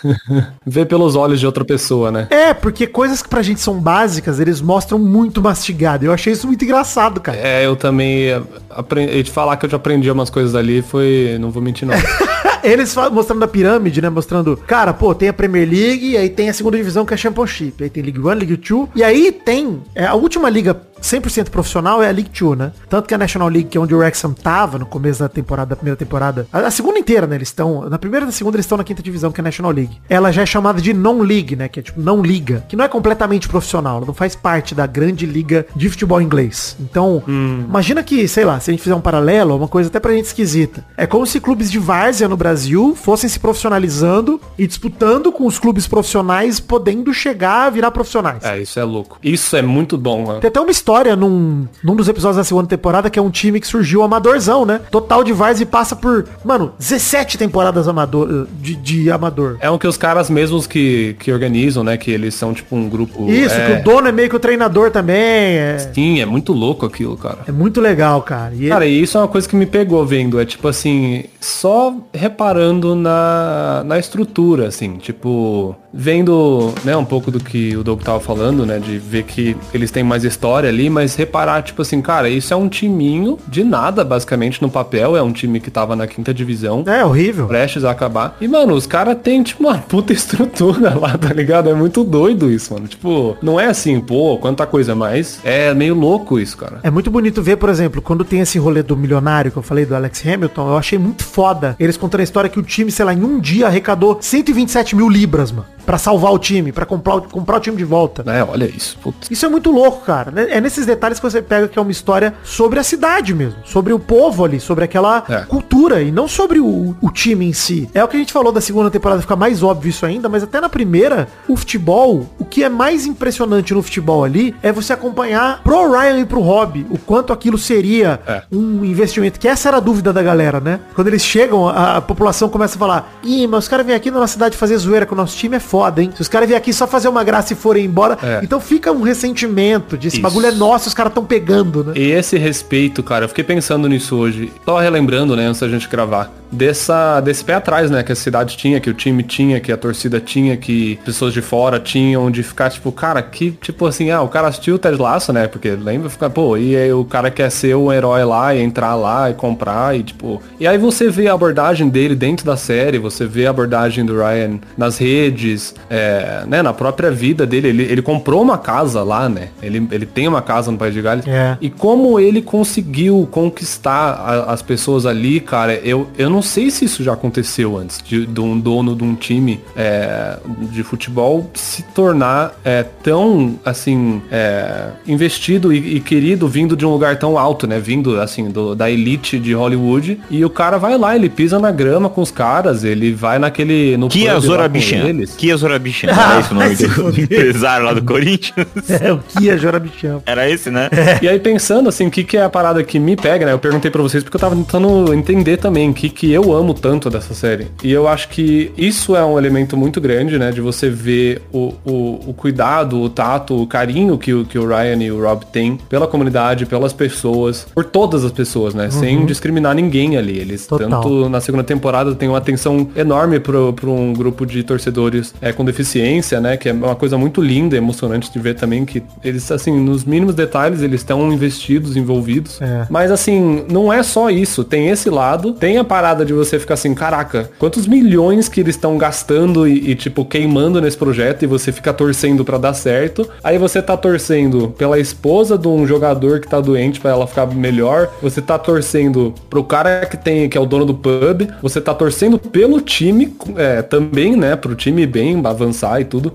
Vê pelos olhos de outra pessoa, né? É, porque coisas que pra gente são básicas, eles mostram muito mastigado. Eu achei isso muito engraçado, cara. É, eu também aprendi, te falar que eu já aprendi umas coisas ali, foi, não vou mentir não. Eles mostrando a pirâmide, né? Mostrando, cara, pô, tem a Premier League, aí tem a segunda divisão que é a Championship, aí tem League One, League Two, e aí tem, é, a última liga cem por cento profissional é a League Two, né? Tanto que a National League, que é onde o Wrexham tava no começo da temporada, da primeira temporada, a, a segunda inteira, né? Eles estão, na primeira e na segunda eles estão na quinta divisão, que é a National League. Ela já é chamada de non-league, né? Que é tipo não liga, que não é completamente profissional, ela não faz parte da grande liga de futebol inglês. Então, hum. imagina que, sei lá, se a gente fizer um paralelo, uma coisa até pra gente esquisita. É como se clubes de várzea no Brasil fossem se profissionalizando e disputando com os clubes profissionais, podendo chegar a virar profissionais. É, isso é louco. Isso é muito bom, né? Tem até uma história num, num dos episódios da segunda temporada, que é um time que surgiu amadorzão, né? Total de várzea e passa por, mano, dezessete temporadas amador, de, de amador. É um que os caras mesmos que, que organizam, né? Que eles são tipo um grupo... Isso, é... que o dono é meio que o treinador também. É... Sim, é muito louco aquilo, cara. É muito legal, cara. E cara, ele... e isso é uma coisa que me pegou vendo. É tipo assim, só reparando na, na estrutura, assim. Tipo, vendo, né, um pouco do que o Doug tava falando, né? De ver que eles têm mais história ali, mas reparar, tipo assim, cara, isso é um timinho de nada, basicamente, no papel. É um time que tava na quinta divisão. É, horrível. Prestes a acabar. E, mano, os caras têm, tipo, uma puta estrutura lá, tá ligado? É muito doido isso, mano. Tipo, não é assim, pô, quanta coisa mais. É meio louco isso, cara. É muito bonito ver, por exemplo, quando tem esse rolê do milionário que eu falei, do Alex Hamilton, eu achei muito foda. Eles contando a história que o time, sei lá, em um dia arrecadou cento e vinte e sete mil libras, mano. Pra salvar o time, pra comprar o, comprar o time de volta. É, olha isso. Putz. Isso é muito louco, cara. É nesses detalhes que você pega que é uma história sobre a cidade mesmo. Sobre o povo ali, sobre aquela é. cultura e não sobre o, o time em si. É o que a gente falou da segunda temporada, fica mais óbvio isso ainda, mas até na primeira, o futebol, o que é mais impressionante no futebol ali é você acompanhar pro Ryan e pro Rob o quanto aquilo seria é. um investimento, que essa era a dúvida da galera, né? Quando eles chegam, a, a população começa a falar, ih, mas os caras vêm aqui na nossa cidade fazer zoeira com o nosso time, é foda, hein? Se os caras vêm aqui só fazer uma graça e forem embora, é. então fica um ressentimento de esse isso. bagulho é nosso, os caras estão pegando, né? E esse respeito, cara, eu fiquei pensando nisso hoje, só relembrando, né, antes da gente gravar, dessa, desse pé atrás, né, que a cidade tinha, que o time tinha, que a torcida tinha, que pessoas de fora tinham, de ficar, tipo, cara, que, tipo assim, ah, o cara assistiu o Ted Lasso, né, porque lembra, ficar, pô, e aí o cara quer ser um herói lá, e entrar lá, e comprar, e tipo, e aí você vê a abordagem dele dentro da série, você vê a abordagem do Ryan nas redes, é, né, na própria vida dele, ele, ele comprou uma casa lá, né, ele, ele tem uma casa no País de Gales, é. e como ele conseguiu conquistar a, as pessoas ali, cara, eu, eu não sei se isso já aconteceu antes, de, de um dono de um time é, de futebol se tornar é, tão, assim, é, investido e, e querido vindo de um lugar tão alto, né, vindo, assim, do, da elite de Hollywood, e o cara vai lá, ele pisa na grama com os caras, ele vai naquele... no Kia Zorabichan. Kia Zorabichan, ah, era esse o nome do, do empresário lá do Corinthians? É, o Kia Zorabichan. Era esse, né? É. E aí pensando, assim, o que, que é a parada que me pega, né, eu perguntei pra vocês porque eu tava tentando entender também o que, que eu amo tanto dessa série. E eu acho que isso é um elemento muito grande, né, de você ver o, o, o cuidado, o tato, o carinho que o, que o Ryan e o Rob têm pela comunidade, pelas pessoas, por todas as pessoas, né, uhum. sem discriminar ninguém ali. Eles, Total. tanto na segunda temporada, tem uma atenção enorme pro, pro um grupo de torcedores é, com deficiência, né? Que é uma coisa muito linda e emocionante de ver também, que eles, assim, nos mínimos detalhes, eles estão investidos, envolvidos. É. Mas, assim, não é só isso. Tem esse lado, tem a parada de você ficar assim, caraca, quantos milhões que eles estão gastando e, e, tipo, queimando nesse projeto e você fica torcendo pra dar certo. Aí você tá torcendo pela esposa de um jogador que tá doente pra ela ficar melhor. Você tá torcendo pro cara que tem, que é o dono do pub. Você tá torcendo pelo time, é, também, né? Pro time bem avançar e tudo.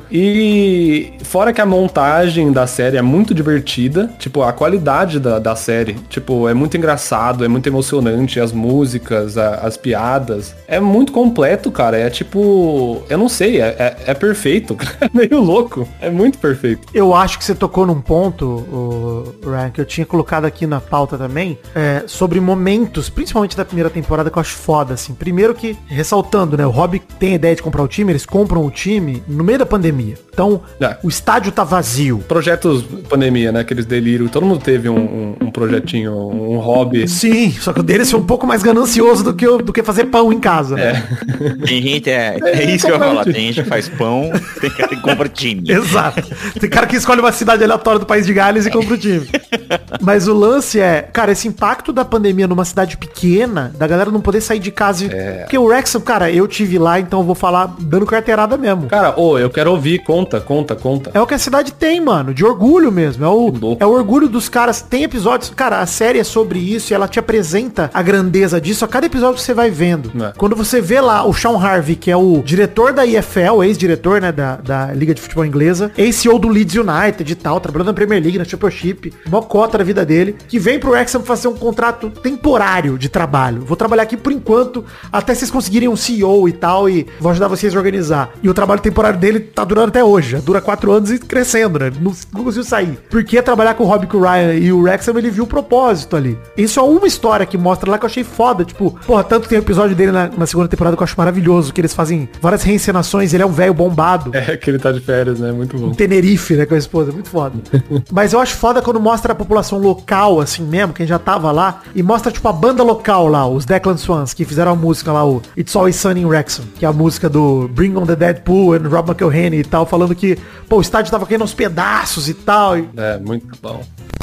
E fora que a montagem da série é muito divertida. Tipo, a qualidade da, da série, tipo, é muito engraçado, é muito emocionante. As músicas, a, as piadas. É muito completo, cara. É tipo, eu não sei, é, é, é perfeito. É meio louco. É muito perfeito. Eu acho que você tocou num ponto, o Ryan, que eu tinha colocado aqui na pauta também, é, sobre momentos, principalmente da primeira temporada, que eu acho foda, assim. Primeiro que, ressaltando, né, o Rob tem a ideia de comprar o time, eles compram o time no meio da pandemia. Então, É. o estádio tá vazio. Projetos pandemia, né? Aqueles delírios. Todo mundo teve um, um, um projetinho, um hobby. Sim, só que o deles foi um pouco mais ganancioso do que, o- do que fazer pão em casa. Né? Tem gente, é, é isso que eu ia falar. Tem gente que faz pão, tem cara que compra time. Exato. Tem cara que escolhe uma cidade aleatória do país de Gales e compra o time. Mas o lance é, cara, esse impacto da pandemia numa cidade pequena, da galera não poder sair de casa. E... Porque o Wrexham, cara, eu tive lá, então eu vou falar dando carteirada mesmo. Cara, ô, eu quero ouvir. Conta, conta, conta. É o que a cidade tem, mano, de orgulho mesmo. É o, Que louco. é o orgulho dos caras. Tem episódios, cara, a série é sobre isso e ela te apresenta a grandeza disso a cada episódio que você vai vendo. É. Quando você vê lá o Sean Harvey, que é o diretor da I F L, ex-diretor, né, da, da Liga de Futebol Inglesa, ex-C E O do Leeds United e tal, trabalhando na Premier League, na Championship, mó cota da vida dele, que vem pro Wrexham fazer um contrato temporário de trabalho. Vou trabalhar aqui por enquanto, até vocês conseguirem um C E O e tal, e vou ajudar vocês a organizar. E o trabalho temporário dele tá durando até hoje, já dura quatro anos e crescendo, né? Não, não conseguiu sair. Porque trabalhar com o Rob, com o Ryan e o Wrexham, ele viu o propósito ali. Isso é uma história que mostra lá que eu achei foda, tipo, porra, tanto tem o episódio dele na, na segunda temporada que eu acho maravilhoso, que eles fazem várias reencenações, ele é um velho bombado. É que ele tá de férias, né? Muito bom. Em Tenerife, né, com a esposa, muito foda. Mas eu acho foda quando mostra a população local, assim mesmo, quem já tava lá, e mostra, tipo, a banda local lá, os Declan Swans, que fizeram a música lá, o It's Always Sunny in Wrexham, que é a música do Bring on the Deadpool and Rob McElhenney e tal, falando que, pô, o estádio tava caindo aos pedaços e tal. E... É, muito bom.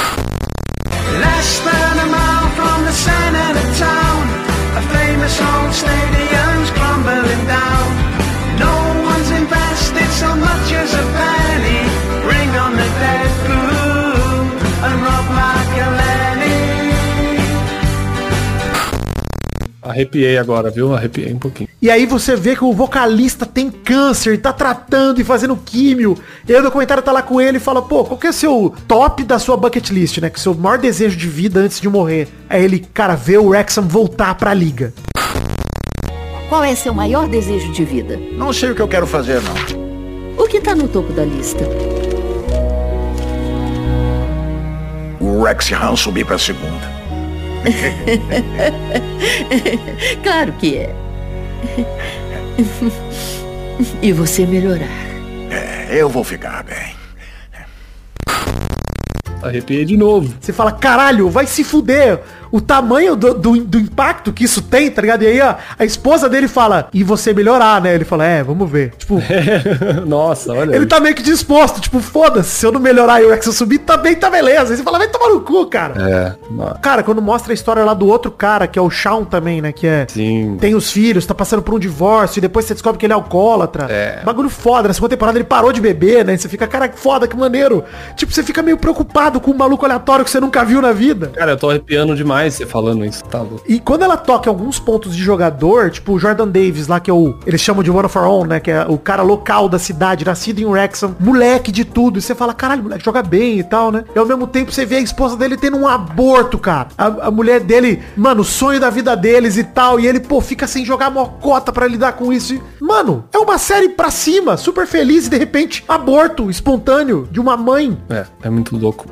Less than a mile from the center of town, a famous old stadium's crumbling down. No one's invested so much as a penny. Bring on the Deadpool and Rob McElhenney. Arrepiei agora, viu? Arrepiei um pouquinho. E aí você vê que o vocalista tem câncer, tá tratando e fazendo químio. E aí o documentário tá lá com ele e fala, pô, qual que é o seu top da sua bucket list, né? Que é o seu maior desejo de vida antes de morrer. Aí ele, cara, vê o Wrexham voltar pra liga. Qual é seu maior desejo de vida? Não sei o que eu quero fazer, não. O que tá no topo da lista? O Wrexham subir pra segunda. Claro que é. E você melhorar. É, eu vou ficar bem. Arrepiei de novo. Você fala, caralho, vai se fuder. O tamanho do, do, do impacto que isso tem, tá ligado? E aí a, a esposa dele fala, e você melhorar, né? Ele fala, é, vamos ver. Tipo, Nossa, olha ele aí. tá meio que disposto, tipo, foda-se, se eu não melhorar e o Wrexham subir, também tá beleza. Aí você fala, vai tomar no cu, cara. É, não. Cara, quando mostra a história lá do outro cara, que é o Shawn também, né? Que é... Sim. Tem os filhos, tá passando por um divórcio, e depois você descobre que ele é alcoólatra. É. Bagulho foda. Na segunda temporada ele parou de beber, né? E você fica, cara, que foda, que maneiro. Tipo, você fica meio preocupado com um maluco aleatório que você nunca viu na vida. Cara, eu tô arrepiando demais você falando isso. Tá louco. E quando ela toca em alguns pontos de jogador, tipo o Jordan Davis lá, que é o... Eles chamam de One of Our Own, né? Que é o cara local da cidade, nascido em Wrexham, moleque de tudo. E você fala, caralho, moleque joga bem e tal, né? E ao mesmo tempo você vê a esposa dele tendo um aborto, cara. A, a mulher dele, mano, o sonho da vida deles e tal. E ele, pô, fica sem jogar mocota pra lidar com isso. E, mano, é uma série pra cima, super feliz e de repente, aborto espontâneo de uma mãe. É, é muito louco.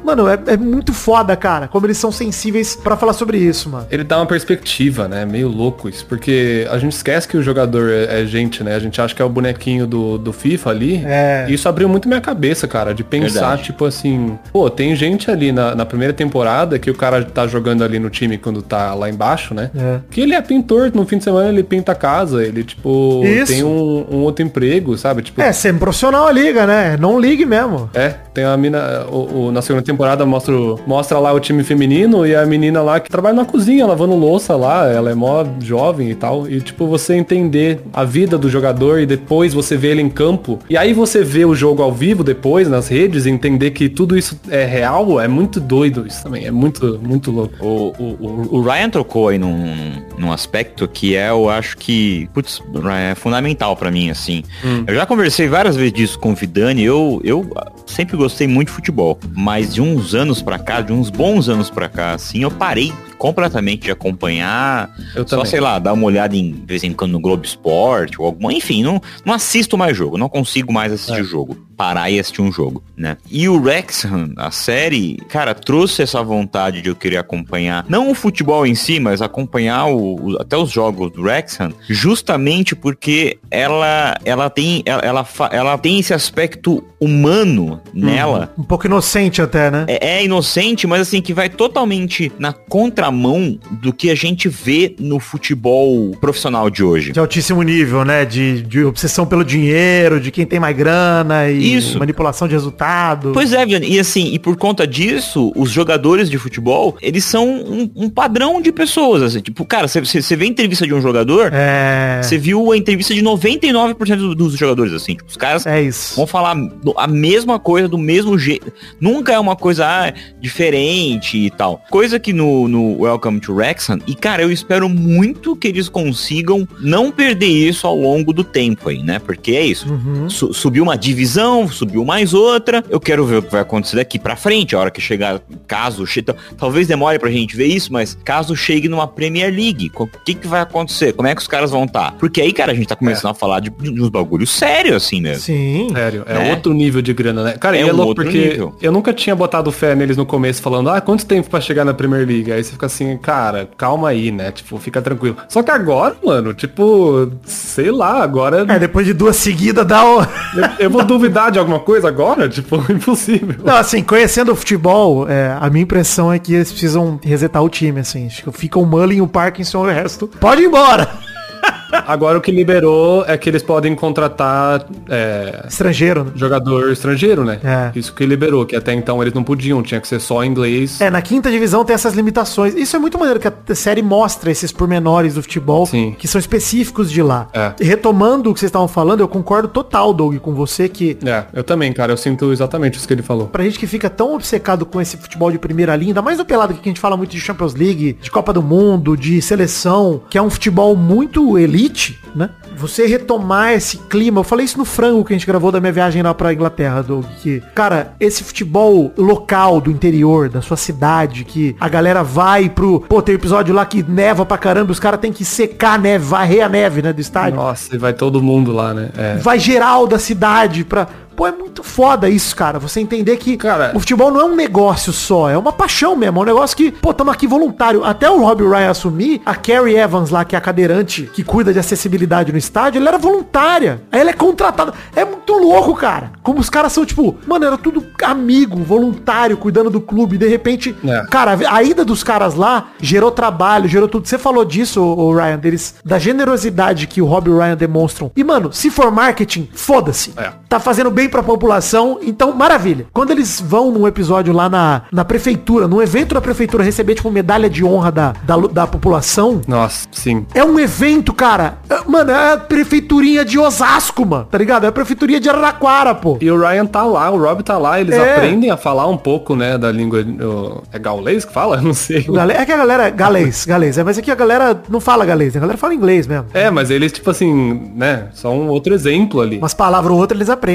Mano, é, é muito foda, cara, como eles são sensíveis pra falar sobre isso, mano. Ele dá uma perspectiva, né? Meio louco isso. Porque a gente esquece que o jogador é, é gente, né? A gente acha que é o bonequinho do, do FIFA ali. É. E isso abriu muito minha cabeça, cara. De pensar, Verdade. tipo assim... Pô, tem gente ali na, na primeira temporada que o cara tá jogando ali no time quando tá lá embaixo, né? É. Que ele é pintor. No fim de semana ele pinta a casa. Ele, tipo, isso. tem um, um outro emprego, sabe? Tipo, é, ser profissional a liga, né? Não ligue mesmo. É, tem a mina... O, o, na segunda temporada mostra, mostra lá o time feminino e a menina lá que trabalha na cozinha, lavando louça lá. Ela é mó jovem e tal. E, tipo, você entender a vida do jogador e depois você vê ele em campo. E aí você vê o jogo ao vivo depois, nas redes, e entender que tudo isso é real, é muito doido isso também. É muito, muito louco. O, o, o Ryan trocou aí num, num aspecto que é, eu acho que, putz, é fundamental pra mim, assim. Hum. Eu já conversei várias vezes disso com o Vidani. Eu, eu sempre gostei muito de futebol. Mas de uns anos pra cá, de uns bons anos pra cá, assim, eu parei completamente de acompanhar. Eu só, também. sei lá, dar uma olhada em de vez em quando no Globo Esporte ou alguma, enfim, não, não assisto mais jogo, não consigo mais assistir é. jogo, parar e assistir um jogo, né? E o Wrexham, a série, cara, trouxe essa vontade de eu querer acompanhar, não o futebol em si, mas acompanhar o, o, até os jogos do Wrexham, justamente porque ela, ela tem, ela, ela, ela tem esse aspecto humano nela. Um pouco inocente até, né? É, é inocente, mas assim, que vai totalmente na contramão do que a gente vê no futebol profissional de hoje. De altíssimo nível, né? De, de obsessão pelo dinheiro, de quem tem mais grana e Isso. manipulação de resultado. Pois é, Vianney. E assim, e por conta disso, os jogadores de futebol, eles são um, um padrão de pessoas, assim. Tipo, cara, você vê a entrevista de um jogador, você é... viu a entrevista de noventa e nove por cento dos jogadores, assim. Tipo, os caras é isso. vão falar a mesma coisa, do mesmo jeito. Nunca é uma coisa ah, diferente e tal. Coisa que no, no Welcome to Wrexham, e cara, eu espero muito que eles consigam não perder isso ao longo do tempo aí, né? Porque é isso. Uhum. Su- subiu uma divisão, subiu mais outra. Eu quero ver o que vai acontecer daqui pra frente, a hora que chegar, caso chegue, talvez demore pra gente ver isso, mas caso chegue numa Premier League, o que que vai acontecer? Como é que os caras vão estar? Tá? Porque aí, cara, a gente tá começando é. a falar de, de uns bagulhos sérios, assim mesmo. Sim. Sério. É, é outro nível de grana, né? Cara, é, e é um louco porque nível. Eu nunca tinha botado fé neles no começo, falando, ah, quanto tempo pra chegar na Premier League? Aí você fica assim, cara, calma aí, né? Tipo, fica tranquilo. Só que agora, mano, tipo, sei lá, agora... É, depois de duas seguidas dá o... Eu, eu vou duvidar de alguma coisa agora? Tipo, impossível. Não, assim, conhecendo o futebol, é, a minha impressão é que eles precisam resetar o time, assim. Acho que fica o Mullin, o Parkinson e o resto. Pode ir embora! Agora o que liberou é que eles podem contratar é, estrangeiro, né? Jogador estrangeiro, né? É. Isso que liberou, que até então eles não podiam, tinha que ser só inglês. É, na quinta divisão tem essas limitações. Isso é muito maneiro que a série mostra esses pormenores do futebol. Sim. Que são específicos de lá. É. E retomando o que vocês estavam falando, eu concordo total, Doug, com você que... É, eu também, cara, eu sinto exatamente isso que ele falou. Pra gente que fica tão obcecado com esse futebol de primeira linha, ainda mais do pelado que a gente fala muito de Champions League, de Copa do Mundo, de seleção, que é um futebol muito elite, né? Você retomar esse clima, eu falei isso no frango que a gente gravou da minha viagem lá pra Inglaterra, Doug, que, cara, esse futebol local do interior, da sua cidade, que a galera vai pro, pô, tem um episódio lá que neva pra caramba, os caras tem que secar a neve, varrer a neve, né, do estádio. Nossa, e vai todo mundo lá, né? É. Vai geral da cidade pra... Pô, é muito foda isso, cara. Você entender que cara, o futebol não é um negócio só, é uma paixão mesmo. É um negócio que, pô, tamo aqui voluntário. Até o Robbie Ryan assumir, a Carrie Evans lá, que é a cadeirante que cuida de acessibilidade no estádio, ela era voluntária. Aí ela é contratada. É muito louco, cara. Como os caras são, tipo, mano, era tudo amigo, voluntário, cuidando do clube. De repente, é. cara, a ida dos caras lá gerou trabalho, gerou tudo. Você falou disso, o Ryan, deles, da generosidade que o Robbie Ryan demonstram. E, mano, se for marketing, foda-se. É. Tá fazendo bem pra população, então maravilha. Quando eles vão num episódio lá na, na prefeitura, num evento da prefeitura, receber tipo medalha de honra da, da, da população. Nossa, sim. É um evento, cara. Mano, é a prefeiturinha de Osasco, mano, tá ligado? É a prefeitura de Araraquara, pô. E o Ryan tá lá, o Rob tá lá, eles é. aprendem a falar um pouco, né, da língua, é gaulês que fala? Não sei. É que a galera, galês, galês, é, mas é que a galera não fala galês, a galera fala inglês mesmo. É, mas eles, tipo assim, né, só um outro exemplo ali. Umas palavras ou outras eles aprendem e tal.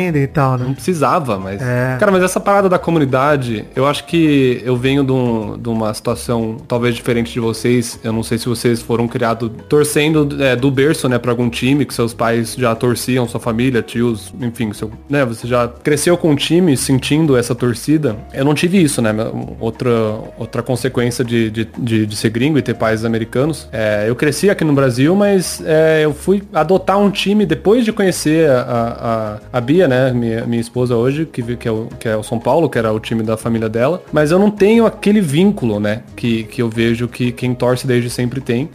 tal, né? Não precisava, mas... É. Cara, mas essa parada da comunidade, eu acho que eu venho de, um, de uma situação talvez diferente de vocês. Eu não sei se vocês foram criados torcendo é, do berço, né, pra algum time, que seus pais já torciam, sua família, tios, enfim, seu, né, você já cresceu com um time sentindo essa torcida. Eu não tive isso, né? Outra, outra consequência de, de, de, de ser gringo e ter pais americanos. É, eu cresci aqui no Brasil, mas é, eu fui adotar um time depois de conhecer a, a, a Bia, né, minha, minha esposa hoje, que, que, é o, que é o São Paulo, que era o time da família dela. Mas eu não tenho aquele vínculo, né, que, que eu vejo que quem torce desde sempre tem.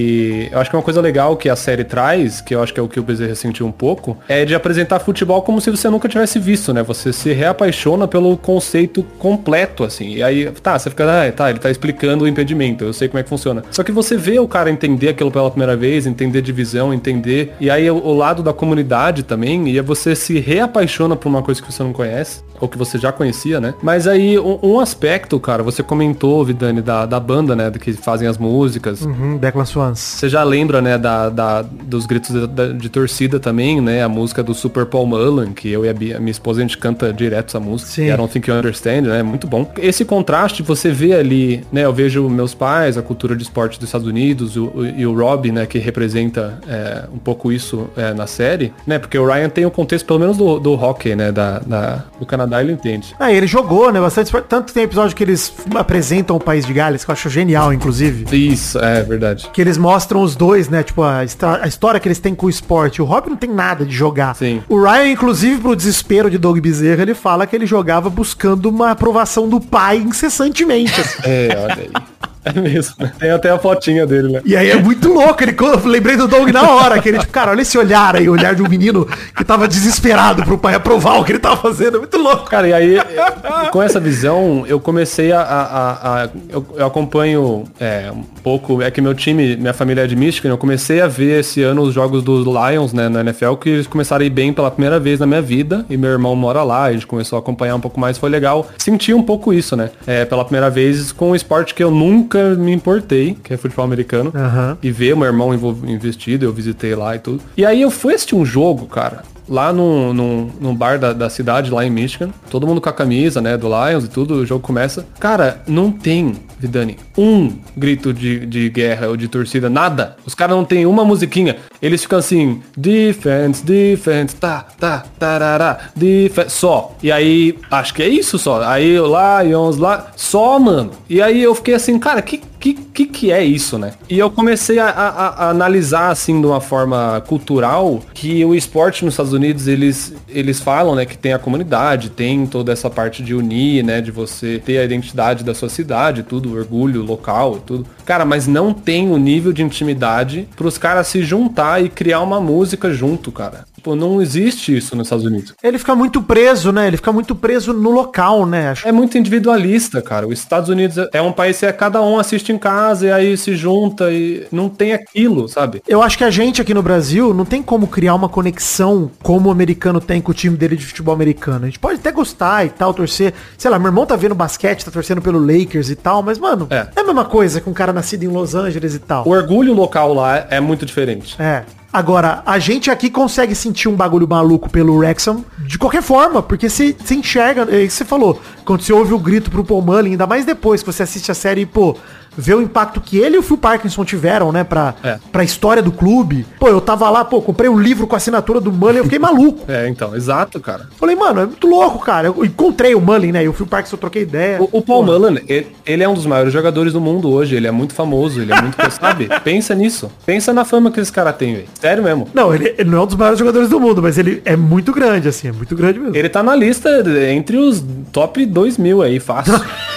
E eu acho que é uma coisa legal que a série traz, que eu acho que é o que o Bezerra sentiu um pouco, é de apresentar futebol como se você nunca tivesse visto, né? Você se reapaixona pelo conceito completo, assim. E aí, tá, você fica, ah, tá, ele tá explicando o impedimento, eu sei como é que funciona. Só que você vê o cara entender aquilo pela primeira vez, entender divisão, entender, e aí o, o lado da comunidade também, e aí você se reapaixona por uma coisa que você não conhece, ou que você já conhecia, né? Mas aí, um, um aspecto, cara, você comentou, Vidani, da, da banda, né, que fazem as músicas. Uhum, Declan Swans. Você já lembra, né, da, da, dos gritos de, de, de torcida também, né? A música do Super Paul Mullen, que eu e a, Bia, a minha esposa, a gente canta direto essa música. Sim. I Don't Think You Understand, né? Muito bom. Esse contraste, você vê ali, né? Eu vejo meus pais, a cultura de esporte dos Estados Unidos, o, o, e o Rob, né? Que representa é, um pouco isso é, na série, né? Porque o Ryan tem o contexto, pelo menos do, do hockey, né? Da, da, do Canadá, ele entende. Ah, ele jogou, né? Bastante. Tanto que tem episódio que eles apresentam o país de Gales, que eu acho genial, inclusive. Isso, é verdade. Que eles mostram os dois, né? Tipo, a, a história que eles têm com o esporte. O Rob não tem nada de jogar. Sim. O Ryan, inclusive, pro desespero de Doug Bezerra, ele fala que ele jogava buscando uma aprovação do pai incessantemente. Assim. É, olha aí. É mesmo. Tem até a fotinha dele, né? E aí é muito louco. Ele, eu lembrei do Doug na hora. Que ele, tipo, cara, olha esse olhar aí. O olhar de um menino que tava desesperado pro pai aprovar o que ele tava fazendo. É muito louco. Cara, e aí, com essa visão, eu comecei a... a, a, a eu, eu acompanho é, um pouco... É que meu time, minha família é de Michigan. Eu comecei a ver esse ano os jogos dos Lions, né, na N F L. Que eles começaram a ir bem pela primeira vez na minha vida. E meu irmão mora lá. A gente começou a acompanhar um pouco mais. Foi legal. Senti um pouco isso, né? É, pela primeira vez com um esporte que eu nunca me importei, que é futebol americano, uhum. E ver meu irmão investido, eu visitei lá e tudo. E aí eu fui assistir um jogo, cara, lá no, no, no bar da, da cidade, lá em Michigan, todo mundo com a camisa, né, do Lions e tudo, o jogo começa. Cara, não tem, Vidani, um grito de, de guerra ou de torcida, nada. Os caras não tem uma musiquinha. Eles ficam assim, defense, defense, tá, tá, tarará, defense, só. E aí, acho que é isso só. Aí o Lions lá, só, mano. E aí eu fiquei assim, cara, que que, que que é isso, né? E eu comecei a, a, a analisar, assim, de uma forma cultural, que o esporte nos Estados Unidos, eles, eles falam, né, que tem a comunidade, tem toda essa parte de unir, né, de você ter a identidade da sua cidade, tudo, orgulho local e tudo. Cara, mas não tem o nível de intimidade pros caras se juntar e criar uma música junto, cara. Pô, não existe isso nos Estados Unidos. Ele fica muito preso, né? Ele fica muito preso no local, né? Acho. É muito individualista, cara. Os Estados Unidos é um país que cada um assiste em casa e aí se junta e não tem aquilo, sabe? Eu acho que a gente aqui no Brasil não tem como criar uma conexão como o americano tem com o time dele de futebol americano. A gente pode até gostar e tal, torcer. Sei lá, meu irmão tá vendo basquete, tá torcendo pelo Lakers e tal, mas, mano, é, é a mesma coisa com um cara nascido em Los Angeles e tal. O orgulho local lá é muito diferente. É. Agora, a gente aqui consegue sentir um bagulho maluco pelo Wrexham de qualquer forma, porque você enxerga, é isso que você falou, quando você ouve o grito pro Paul Mullen, ainda mais depois que você assiste a série e, pô, vê o impacto que ele e o Phil Parkinson tiveram, né, pra, é. pra história do clube. Pô, eu tava lá, pô, comprei um livro com a assinatura do Mullen, eu fiquei maluco. É, então, exato, cara. Falei, mano, é muito louco, cara. Eu encontrei o Mullen, né, e o Phil Parkinson, eu troquei ideia. O, o Paul Mullen, ele, ele é um dos maiores jogadores do mundo hoje, ele é muito famoso, ele é muito, sabe? Pensa nisso. Pensa na fama que esse cara tem, velho. Sério mesmo. Não, ele, ele não é um dos maiores jogadores do mundo, mas ele é muito grande, assim, é muito grande mesmo. Ele tá na lista entre os top dois mil aí, fácil.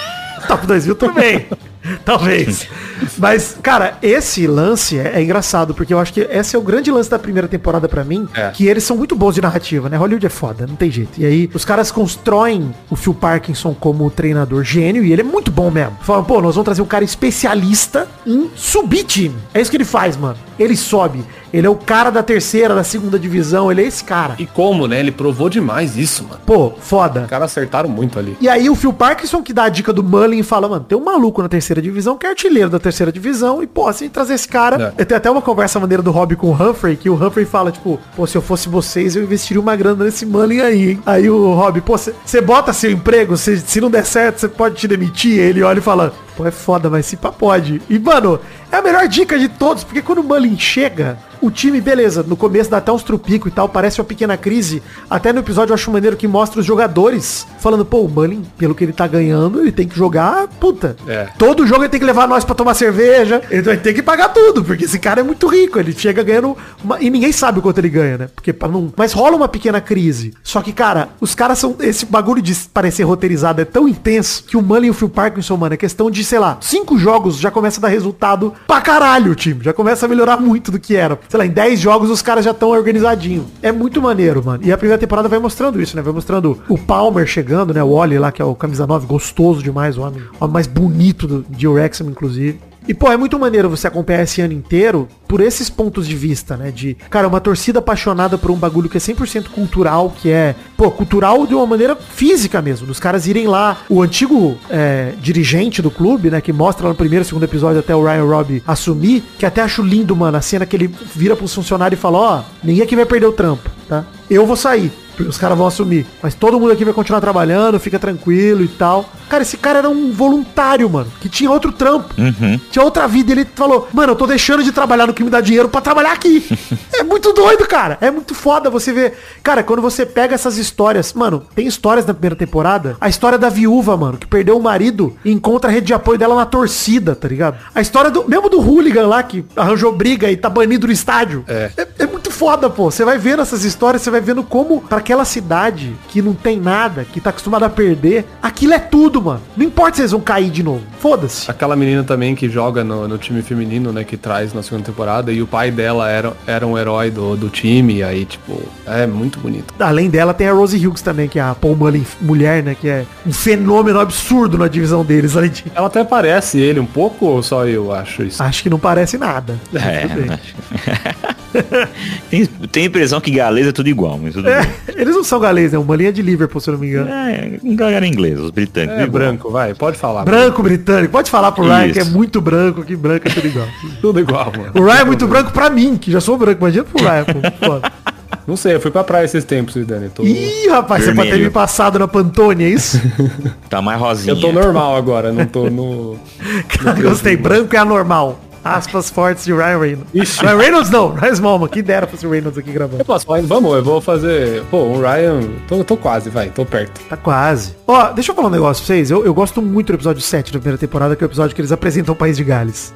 Top dois mil também. Talvez. Mas, cara, esse lance é, é engraçado, porque eu acho que esse é o grande lance da primeira temporada pra mim, é. que eles são muito bons de narrativa, né? Hollywood é foda, não tem jeito. E aí, os caras constroem o Phil Parkinson como treinador gênio, e ele é muito bom mesmo. Falam, pô, nós vamos trazer um cara especialista em subir time. É isso que ele faz, mano. Ele sobe. Ele é o cara da terceira, da segunda divisão, ele é esse cara. E como, né? Ele provou demais isso, mano. Pô, foda. Os caras acertaram muito ali. E aí o Phil Parkinson que dá a dica do Mullen e fala, mano, tem um maluco na terceira divisão que é artilheiro da terceira divisão e, pô, assim, trazer esse cara. É. Tem até uma conversa maneira do Rob com o Humphrey, que o Humphrey fala, tipo, pô, se eu fosse vocês, eu investiria uma grana nesse Mullen aí, hein? Aí o Rob, pô, você bota seu emprego, cê, se não der certo, você pode te demitir. Ele olha e fala, pô, é foda, mas se pá, pode. E, mano, é a melhor dica de todos, porque quando o Mullen chega, o time, beleza, no começo dá até uns trupico e tal, parece uma pequena crise. Até no episódio eu acho maneiro que mostra os jogadores falando, pô, o Mullen, pelo que ele tá ganhando, ele tem que jogar, puta. É. Todo jogo ele tem que levar nós pra tomar cerveja, ele vai ter que pagar tudo, porque esse cara é muito rico, ele chega ganhando uma... e ninguém sabe o quanto ele ganha, né? Porque pra não... Mas rola uma pequena crise. Só que, cara, os caras são... Esse bagulho de parecer roteirizado é tão intenso que o Mullen e o Phil Parkinson, mano, é questão de, sei lá, cinco jogos já começa a dar resultado pra caralho o time. Já começa a melhorar muito do que era. Sei lá, em dez jogos os caras já estão organizadinhos. É muito maneiro, mano. E a primeira temporada vai mostrando isso, né? Vai mostrando o Palmer chegando, né? O Oli lá, que é o camisa nove, gostoso demais, o homem, o homem mais bonito do, de Wrexham, inclusive. E, pô, é muito maneiro você acompanhar esse ano inteiro por esses pontos de vista, né? De, cara, uma torcida apaixonada por um bagulho que é cem por cento cultural, que é, pô, cultural de uma maneira física mesmo. Dos caras irem lá, o antigo é, dirigente do clube, né? Que mostra lá no primeiro, segundo episódio até o Ryan Robbie assumir, que até acho lindo, mano, a cena que ele vira pros funcionários e fala, ó, ninguém aqui vai perder o trampo, tá? Eu vou sair. Os caras vão assumir. Mas todo mundo aqui vai continuar trabalhando, fica tranquilo e tal. Cara, esse cara era um voluntário, mano, que tinha outro trampo. Uhum. Tinha outra vida. Ele falou, mano, eu tô deixando de trabalhar no que me dá dinheiro pra trabalhar aqui. É muito doido, cara. É muito foda você ver. Cara, quando você pega essas histórias... Mano, tem histórias na primeira temporada. A história da viúva, mano, que perdeu o marido e encontra a rede de apoio dela na torcida, tá ligado? A história do... Mesmo do hooligan lá, que arranjou briga e tá banido no estádio. É. É, é muito foda, pô. Você vai vendo essas histórias, você vai vendo como... Pra aquela cidade que não tem nada, que tá acostumada a perder, aquilo é tudo, mano. Não importa se eles vão cair de novo. Foda-se. Aquela menina também que joga no, no time feminino, né, que traz na segunda temporada, e o pai dela era, era um herói do, do time, e aí, tipo, é muito bonito. Além dela tem a Rosie Hughes também, que é a Paul Mullen mulher, né, que é um fenômeno absurdo na divisão deles. Além de... Ela até parece ele um pouco, ou só eu acho isso? Acho que não parece nada. É, tem, tem a impressão que galês é tudo igual, mas tudo é, eles não são galês, né? Uma linha de Liverpool, se eu não me engano. É, galera inglês, os britânicos. É, branco, vai, pode falar. Branco, mano. Britânico, pode falar pro Ryan, que é muito branco, que branco é tudo igual. Tudo igual, mano. O Ryan é muito branco pra mim, que já sou branco, imagina pro Ryan, pô. Foda. Não sei, eu fui pra praia esses tempos, Dani. Tô... Ih, rapaz, vermelho. Você pode ter me passado na Pantone, é isso? Tá mais rosinha. Eu tô normal agora, não tô no... Cara, gostei, branco é anormal. Aspas fortes de Ryan Reynolds. Ixi. Ryan Reynolds não, Ryan Smallman. Que dera fosse o Reynolds aqui gravando. Eu posso, vamos, eu vou fazer... Pô, o Ryan... Tô, tô quase, vai, tô perto. Tá quase. Ó, deixa eu falar um negócio pra vocês. Eu, eu gosto muito do episódio sete da primeira temporada, que é o episódio que eles apresentam o País de Gales.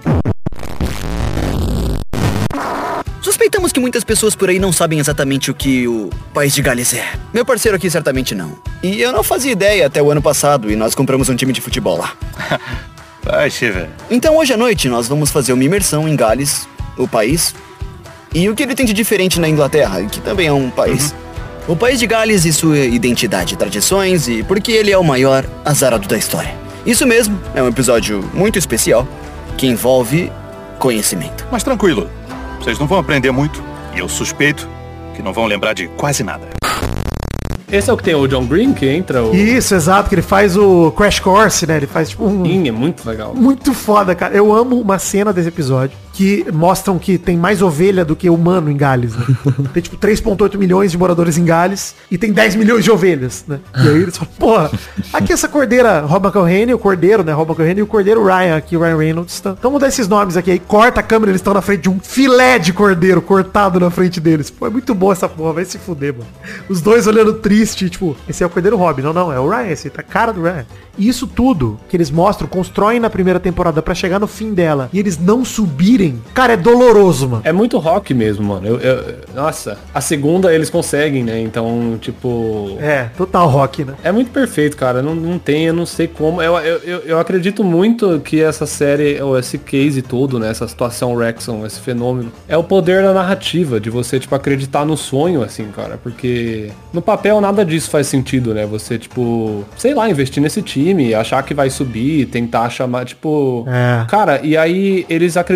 Suspeitamos que muitas pessoas por aí não sabem exatamente o que o País de Gales é. Meu parceiro aqui certamente não. E eu não fazia ideia até o ano passado, e nós compramos um time de futebol lá. Vai, Shiva. Então hoje à noite nós vamos fazer uma imersão em Gales, o país, e o que ele tem de diferente na Inglaterra, que também é um país. Uhum. O País de Gales e sua identidade, tradições e porque ele é o maior azarado da história. Isso mesmo, é um episódio muito especial que envolve conhecimento. Mas tranquilo, vocês não vão aprender muito e eu suspeito que não vão lembrar de quase nada. Esse é o que tem o John Green, que entra o... Isso, exato, que ele faz o Crash Course, né? Ele faz tipo um... Sim, é muito legal. Muito foda, cara. Eu amo uma cena desse episódio que mostram que tem mais ovelha do que humano em Gales, né? Tem tipo três vírgula oito milhões de moradores em Gales e tem dez milhões de ovelhas, né? E aí eles falam, porra, aqui essa cordeira Rob McElhenney, o cordeiro, né? Rob McElhenney e o cordeiro Ryan, aqui o Ryan Reynolds. Tá? Então vamos dar esses nomes aqui. Aí corta a câmera, eles estão na frente de um filé de cordeiro cortado na frente deles. Pô, é muito boa essa porra, vai se fuder, mano. Os dois olhando triste, tipo, esse é o cordeiro Rob. Não, não, é o Ryan, esse tá a cara do Ryan. E isso tudo que eles mostram, constroem na primeira temporada pra chegar no fim dela e eles não subirem, cara, é doloroso, mano. É muito rock mesmo, mano. Eu, eu, nossa, a segunda eles conseguem, né? Então, tipo... É, total rock, né? É muito perfeito, cara. Não, não tem, eu não sei como. Eu, eu, eu, eu acredito muito que essa série, ou esse case todo, né? Essa situação Wrexham, esse fenômeno, é o poder da narrativa, de você, tipo, acreditar no sonho, assim, cara. Porque no papel nada disso faz sentido, né? Você, tipo, sei lá, investir nesse time, achar que vai subir, tentar chamar, tipo... É. Cara, e aí eles acreditam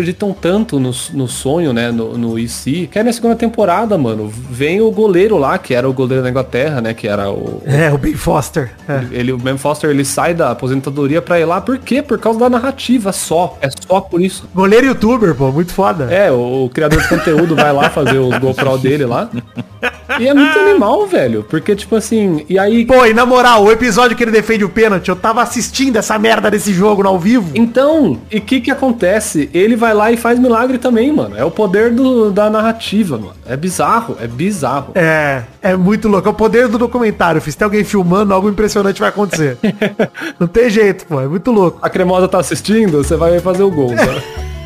tanto no, no sonho, né, no, no E C, que aí na segunda temporada, mano, vem o goleiro lá, que era o goleiro da Inglaterra, né, que era o... É, o Ben Foster. É. Ele, o Ben Foster, ele sai da aposentadoria pra ir lá, por quê? Por causa da narrativa, só. É só por isso. Goleiro e youtuber, pô, muito foda. É, o, o criador de conteúdo vai lá fazer o GoPro dele lá. E é muito animal, velho, porque, tipo assim, e aí... Pô, e na moral, o episódio que ele defende o pênalti, eu tava assistindo essa merda desse jogo no ao vivo. Então, e o que que acontece? Ele vai lá e faz milagre também, mano. É o poder do, da narrativa, mano. É bizarro, é bizarro. É, é muito louco. É o poder do documentário, filho. Se tem alguém filmando, algo impressionante vai acontecer. Não tem jeito, pô, é muito louco. A Cremosa tá assistindo, você vai fazer o gol, sabe?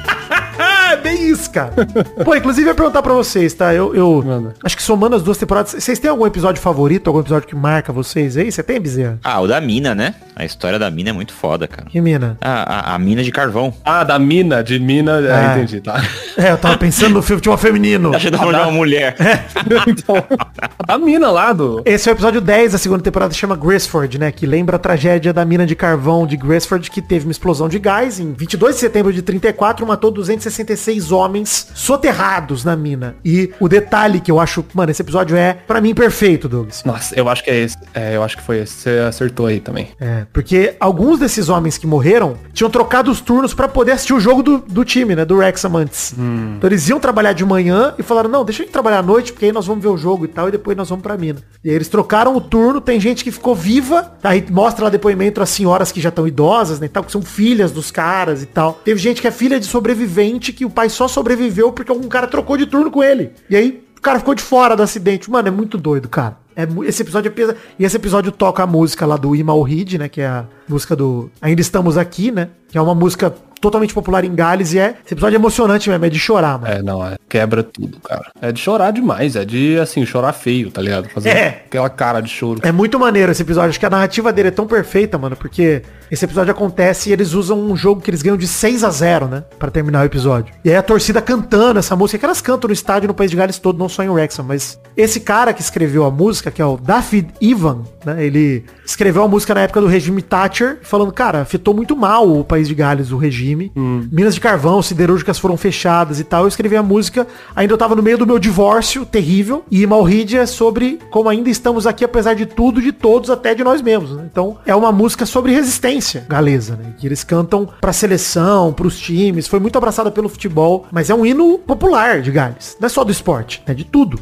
É bem isso, cara. Pô, inclusive eu ia perguntar pra vocês, tá? Eu, eu acho que somando as duas temporadas, vocês têm algum episódio favorito, algum episódio que marca vocês aí? Você tem, Bezerra? Ah, o da mina, né? A história da mina é muito foda, cara. Que mina? A, a, a mina de carvão. Ah, da mina, de mina, é, Ah. entendi, tá. É, eu tava pensando no filme, tinha uma feminino. Achei que tava falando de uma mulher. Então, a mina lá do... Esse é o episódio dez da segunda temporada, chama Grisford, né? Que lembra a tragédia da mina de carvão de Grisford, que teve uma explosão de gás em vinte e dois de setembro de trinta e quatro, matou duzentos e sessenta e seis homens soterrados na mina. E o detalhe que eu acho, mano, esse episódio é, pra mim, perfeito, Douglas. Nossa, eu acho que é esse. É, eu acho que foi esse. Você acertou aí também. É, porque alguns desses homens que morreram tinham trocado os turnos pra poder assistir o jogo do, do time, né? Do Wrexham antes. Hum. Então eles iam trabalhar de manhã e falaram, não, deixa a gente trabalhar à noite, porque aí nós vamos ver o jogo e tal, e depois nós vamos pra mina. E aí eles trocaram o turno, tem gente que ficou viva, aí mostra lá depoimento as senhoras que já estão idosas, né, e tal, que são filhas dos caras e tal. Teve gente que é filha de sobrevivente, que o pai só sobreviveu porque algum cara trocou de turno com ele. E aí o cara ficou de fora do acidente. Mano, é muito doido, cara. É, esse episódio é pesado. E esse episódio toca a música lá do Imal Reed, né? Que é a música do Ainda Estamos Aqui, né? Que é uma música totalmente popular em Gales e é... Esse episódio é emocionante mesmo, é de chorar, mano. É, não, é. Quebra tudo, cara. É de chorar demais, é de, assim, chorar feio, tá ligado? Fazer É. aquela cara de choro. É muito maneiro esse episódio. Acho que a narrativa dele é tão perfeita, mano, porque esse episódio acontece e eles usam um jogo que eles ganham de seis a zero, né? Pra terminar o episódio. E aí a torcida cantando essa música, que elas cantam no estádio no País de Gales todo, não só em Wrexham, mas esse cara que escreveu a música, que é o David Ivan, né? Ele escreveu a música na época do regime Thatcher, falando, cara, afetou muito mal o País de Gales, o regime. Hum. Minas de carvão, siderúrgicas foram fechadas e tal. Eu escrevi a música, ainda eu tava no meio do meu divórcio terrível. E Malride é sobre como ainda estamos aqui, apesar de tudo, de todos, até de nós mesmos, né? Então, é uma música sobre resistência galesa, né? Que eles cantam pra seleção, pros times. Foi muito abraçada pelo futebol, mas é um hino popular de Gales. Não é só do esporte, é de tudo.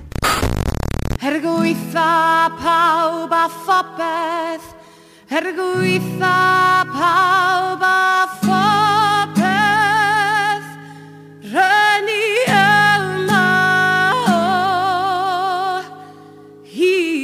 Er gweitha pawb a phopeth, er gweitha pawb a phopeth, rynnu yma o hyd.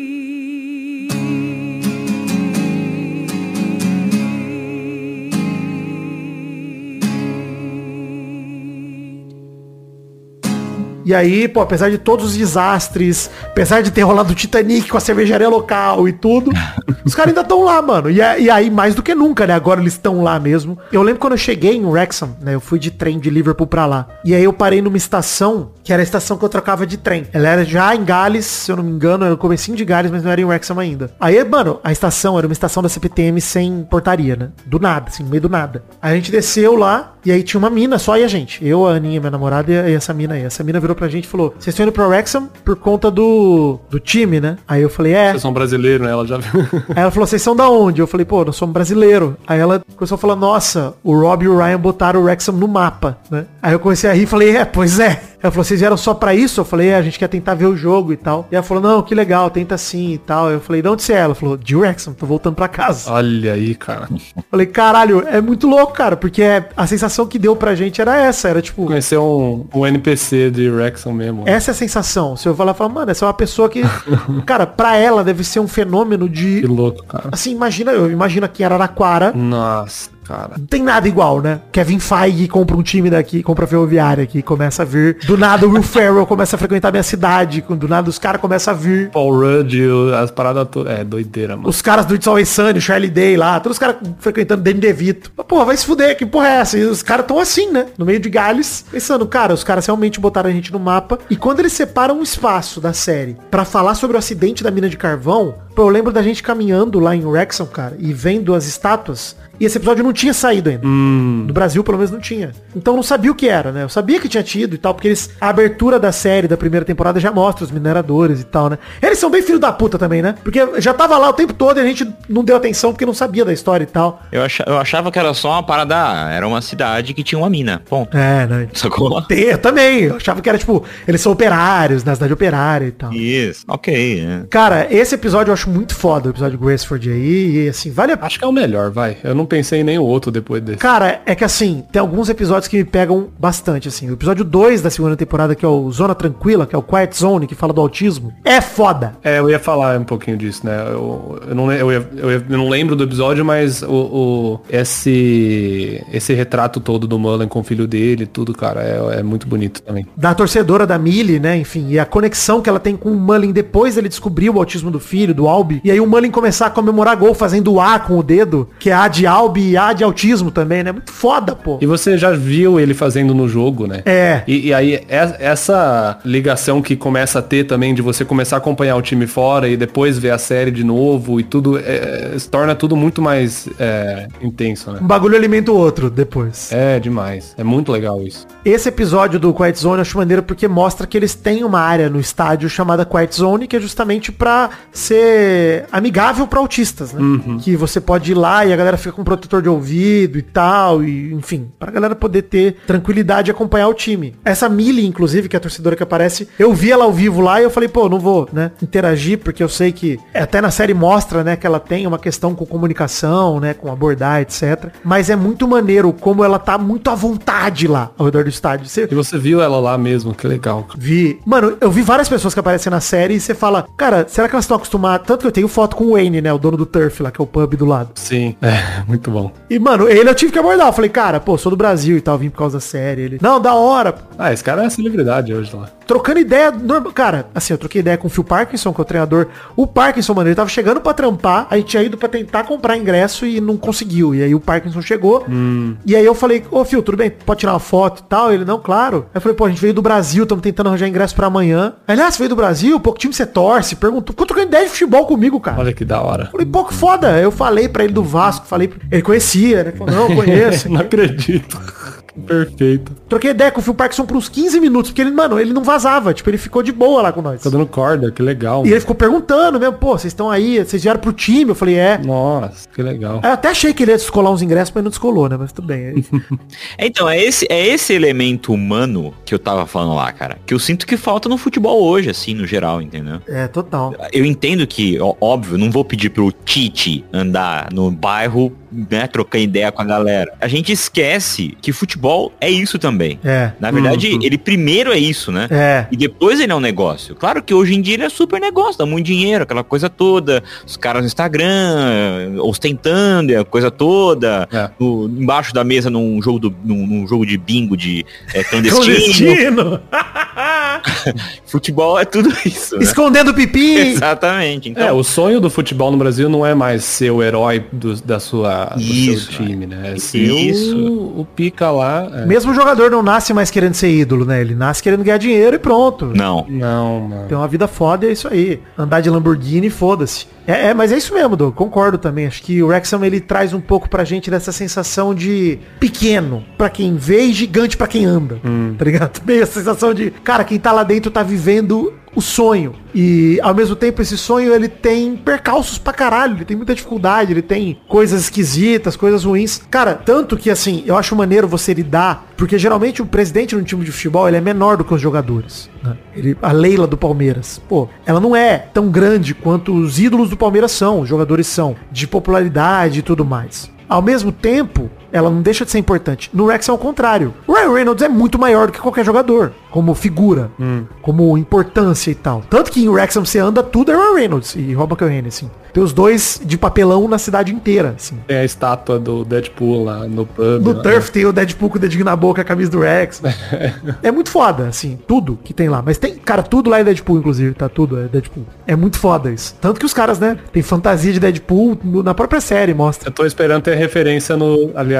E aí, pô, apesar de todos os desastres, apesar de ter rolado o Titanic com a cervejaria local e tudo, os caras ainda estão lá, mano. E, e aí, mais do que nunca, né? Agora eles estão lá mesmo. Eu lembro quando eu cheguei em Wrexham, né? Eu fui de trem de Liverpool pra lá. E aí eu parei numa estação, que era a estação que eu trocava de trem. Ela era já em Gales, se eu não me engano, era o comecinho de Gales, mas não era em Wrexham ainda. Aí, mano, a estação era uma estação da C P T M sem portaria, né? Do nada, assim, no meio do nada. Aí a gente desceu lá, e aí tinha uma mina, só e a gente. Eu, a Aninha, minha namorada, e essa mina aí. Essa mina virou pra gente e falou, vocês estão indo pra Wrexham por conta do, do time, né? Aí eu falei, é. Vocês são brasileiros, né? Ela já viu. Aí ela falou, vocês são da onde? Eu falei, pô, nós somos brasileiro. Aí ela começou a falar, nossa, o Rob e o Ryan botaram o Wrexham no mapa, né? Aí eu comecei a rir e falei, é, pois é. Ela falou, vocês vieram só pra isso? Eu falei, é, a gente quer tentar ver o jogo e tal. E ela falou, não, que legal, tenta sim e tal. Eu falei, de onde você é? Ela falou, de Wrexham, tô voltando pra casa. Olha aí, cara. Falei, caralho, é muito louco, cara, porque a sensação que deu pra gente era essa, era tipo... Conhecer um, um N P C de Wrexham mesmo. Essa é a sensação. Se eu falar, falar, mano, essa é uma pessoa que... cara, pra ela deve ser um fenômeno de... Que louco, cara. Assim, imagina, eu imagino aqui em Araraquara. Nossa, cara. Não tem nada igual, né? Kevin Feige compra um time daqui, compra a Ferroviária aqui, começa a vir. Do nada o Will Ferrell começa a frequentar a minha cidade. Do nada os caras começam a vir. Paul Rudd, as paradas todas. É, doideira, mano. Os caras do It's Always Sunny, o Charlie Day lá, todos os caras frequentando Danny DeVito. Mas, porra, vai se fuder, que porra é essa? E os caras tão assim, né? No meio de Gales, pensando, cara, os caras realmente botaram a gente no mapa. E quando eles separam um espaço da série pra falar sobre o acidente da mina de carvão, Pô, eu lembro da gente caminhando lá em Wrexham, cara, e vendo as estátuas. E esse episódio não tinha saído ainda. Hum. No Brasil, pelo menos, não tinha. Então eu não sabia o que era, né? Eu sabia que tinha tido e tal, porque eles, a abertura da série, da primeira temporada, já mostra os mineradores e tal, né? Eles são bem filho da puta também, né? Porque já tava lá o tempo todo e a gente não deu atenção porque não sabia da história e tal. Eu, ach, eu achava que era só uma parada, era uma cidade que tinha uma mina. Ponto. É, né? Sacou? Eu também. Eu achava que era, tipo, eles são operários, na cidade operária e tal. Isso, ok, né? Cara, esse episódio eu acho muito foda, o episódio de Graceford aí, e assim, vale a... Acho que é o melhor, vai. Eu não pensei em nenhum outro depois desse. Cara, é que assim, tem alguns episódios que me pegam bastante, assim. O episódio dois da segunda temporada, que é o Zona Tranquila, que é o Quiet Zone, que fala do autismo, é foda. É, eu ia falar um pouquinho disso, né? Eu, eu, não, eu, ia, eu, ia, eu não lembro do episódio, mas o, o, esse, esse retrato todo do Mullen com o filho dele, tudo, cara, é, é muito bonito também. Da torcedora da Millie, né? Enfim, e a conexão que ela tem com o Mullen depois dele descobrir o autismo do filho, do Albie. E aí o Mullen começar a comemorar gol fazendo A com o dedo, que é A de Albie e A de autismo também, né? Muito foda, pô. E você já viu ele fazendo no jogo, né? É. E, e aí, essa ligação que começa a ter também de você começar a acompanhar o time fora e depois ver a série de novo e tudo, é, se torna tudo muito mais é, intenso, né? Um bagulho alimenta o outro depois. É, demais. É muito legal isso. Esse episódio do Quiet Zone eu acho maneiro porque mostra que eles têm uma área no estádio chamada Quiet Zone, que é justamente pra ser amigável pra autistas, né? Uhum. Que você pode ir lá e a galera fica com protetor de ouvido e tal, e enfim, pra galera poder ter tranquilidade e acompanhar o time. Essa Millie, inclusive, que é a torcedora que aparece, eu vi ela ao vivo lá e eu falei, pô, não vou, né, interagir, porque eu sei que até na série mostra, né, que ela tem uma questão com comunicação, né, com abordar, etcétera. Mas é muito maneiro como ela tá muito à vontade lá, ao redor do estádio. Você... E você viu ela lá mesmo, que legal. Vi. Mano, eu vi várias pessoas que aparecem na série e você fala, cara, será que elas estão acostumadas? Tanto que eu tenho foto com o Wayne, né, o dono do Turf lá, que é o pub do lado. Sim, é, muito bom. E, mano, ele eu tive que abordar. Eu falei, cara, pô, sou do Brasil e tal, vim por causa da série. Ele, não, da hora. Ah, esse cara é celebridade hoje lá. Trocando ideia, normal, cara, assim, eu troquei ideia com o Phil Parkinson, que é o treinador. O Parkinson, mano, ele tava chegando pra trampar, a gente tinha ido pra tentar comprar ingresso e não conseguiu. E aí o Parkinson chegou, hum. e aí eu falei, ô Phil, tudo bem, pode tirar uma foto e tal? Ele, não, claro. Aí eu falei, pô, a gente veio do Brasil, estamos tentando arranjar ingresso pra amanhã. Aí ele, ah, você veio do Brasil? Pô, que time você torce? Perguntou, ficou trocando ideia de futebol comigo, cara. Olha que da hora. Eu falei, pô, que foda. Eu falei pra ele do Vasco, falei, ele conhecia, né? Ele falou, não, eu conheço. Não acredito. Perfeito. Troquei ideia com o Phil Parkinson por uns quinze minutos, porque ele, mano, ele não vazava, tipo, ele ficou de boa lá com nós. Tá dando corda, que legal. E mano. ele ficou perguntando mesmo, pô, vocês estão aí, vocês vieram pro time? Eu falei, é. Nossa, que legal. Eu até achei que ele ia descolar uns ingressos, mas não descolou, né? Mas tudo bem. Então, é esse, é esse elemento humano que eu tava falando lá, cara, que eu sinto que falta no futebol hoje, assim, no geral, entendeu? É, total. Eu entendo que, ó, óbvio, não vou pedir pro Tite andar no bairro, né, trocando ideia com a galera. A gente esquece que futebol é isso também. É. Na verdade, uhum. ele primeiro é isso, né? É. E depois ele é um negócio. Claro que hoje em dia ele é super negócio, dá muito dinheiro, aquela coisa toda. Os caras no Instagram, ostentando, a coisa toda. É. No, embaixo da mesa num jogo, do, num, num jogo de bingo de é, clandestino. Clandestino! Futebol é tudo isso. Né? Escondendo pipi! Exatamente. Então, é, o sonho do futebol no Brasil não é mais ser o herói do, da sua, do isso, seu time, né? É ser isso. O, o pica lá. É. Mesmo o jogador não nasce mais querendo ser ídolo, né? Ele nasce querendo ganhar dinheiro e pronto. Não. Não, mano. Tem uma vida foda e é isso aí. Andar de Lamborghini, foda-se. É, é, mas é isso mesmo, Doug. Concordo também. Acho que o Wrexham, ele traz um pouco pra gente dessa sensação de pequeno pra quem vê e gigante pra quem anda. Hum. Tá ligado? Meio a sensação de, cara, quem tá lá dentro tá vivendo o sonho. E, ao mesmo tempo, esse sonho, ele tem percalços pra caralho. Ele tem muita dificuldade, ele tem coisas esquisitas, coisas ruins. Cara, tanto que, assim, eu acho maneiro você lidar, porque geralmente o presidente no time de futebol, ele é menor do que os jogadores. Né? Ele, a Leila do Palmeiras, pô, ela não é tão grande quanto os ídolos do Palmeiras são, os jogadores são, de popularidade e tudo mais. Ao mesmo tempo, ela não deixa de ser importante. No Wrexham é o contrário. O Ryan Reynolds é muito maior do que qualquer jogador. Como figura. Hum. Como importância e tal. Tanto que em Wrexham você anda tudo é Ryan Reynolds e Rob McElhenney, assim. Tem os dois de papelão na cidade inteira, assim. Tem a estátua do Deadpool lá no pub. No lá, Turf né? tem o Deadpool com o dedinho na boca, a camisa do Rex. É muito foda, assim, tudo que tem lá. Mas tem, cara, tudo lá é Deadpool, inclusive, tá? Tudo é Deadpool. É muito foda isso. Tanto que os caras, né, tem fantasia de Deadpool no, na própria série, mostra. Eu tô esperando ter referência no, aliás,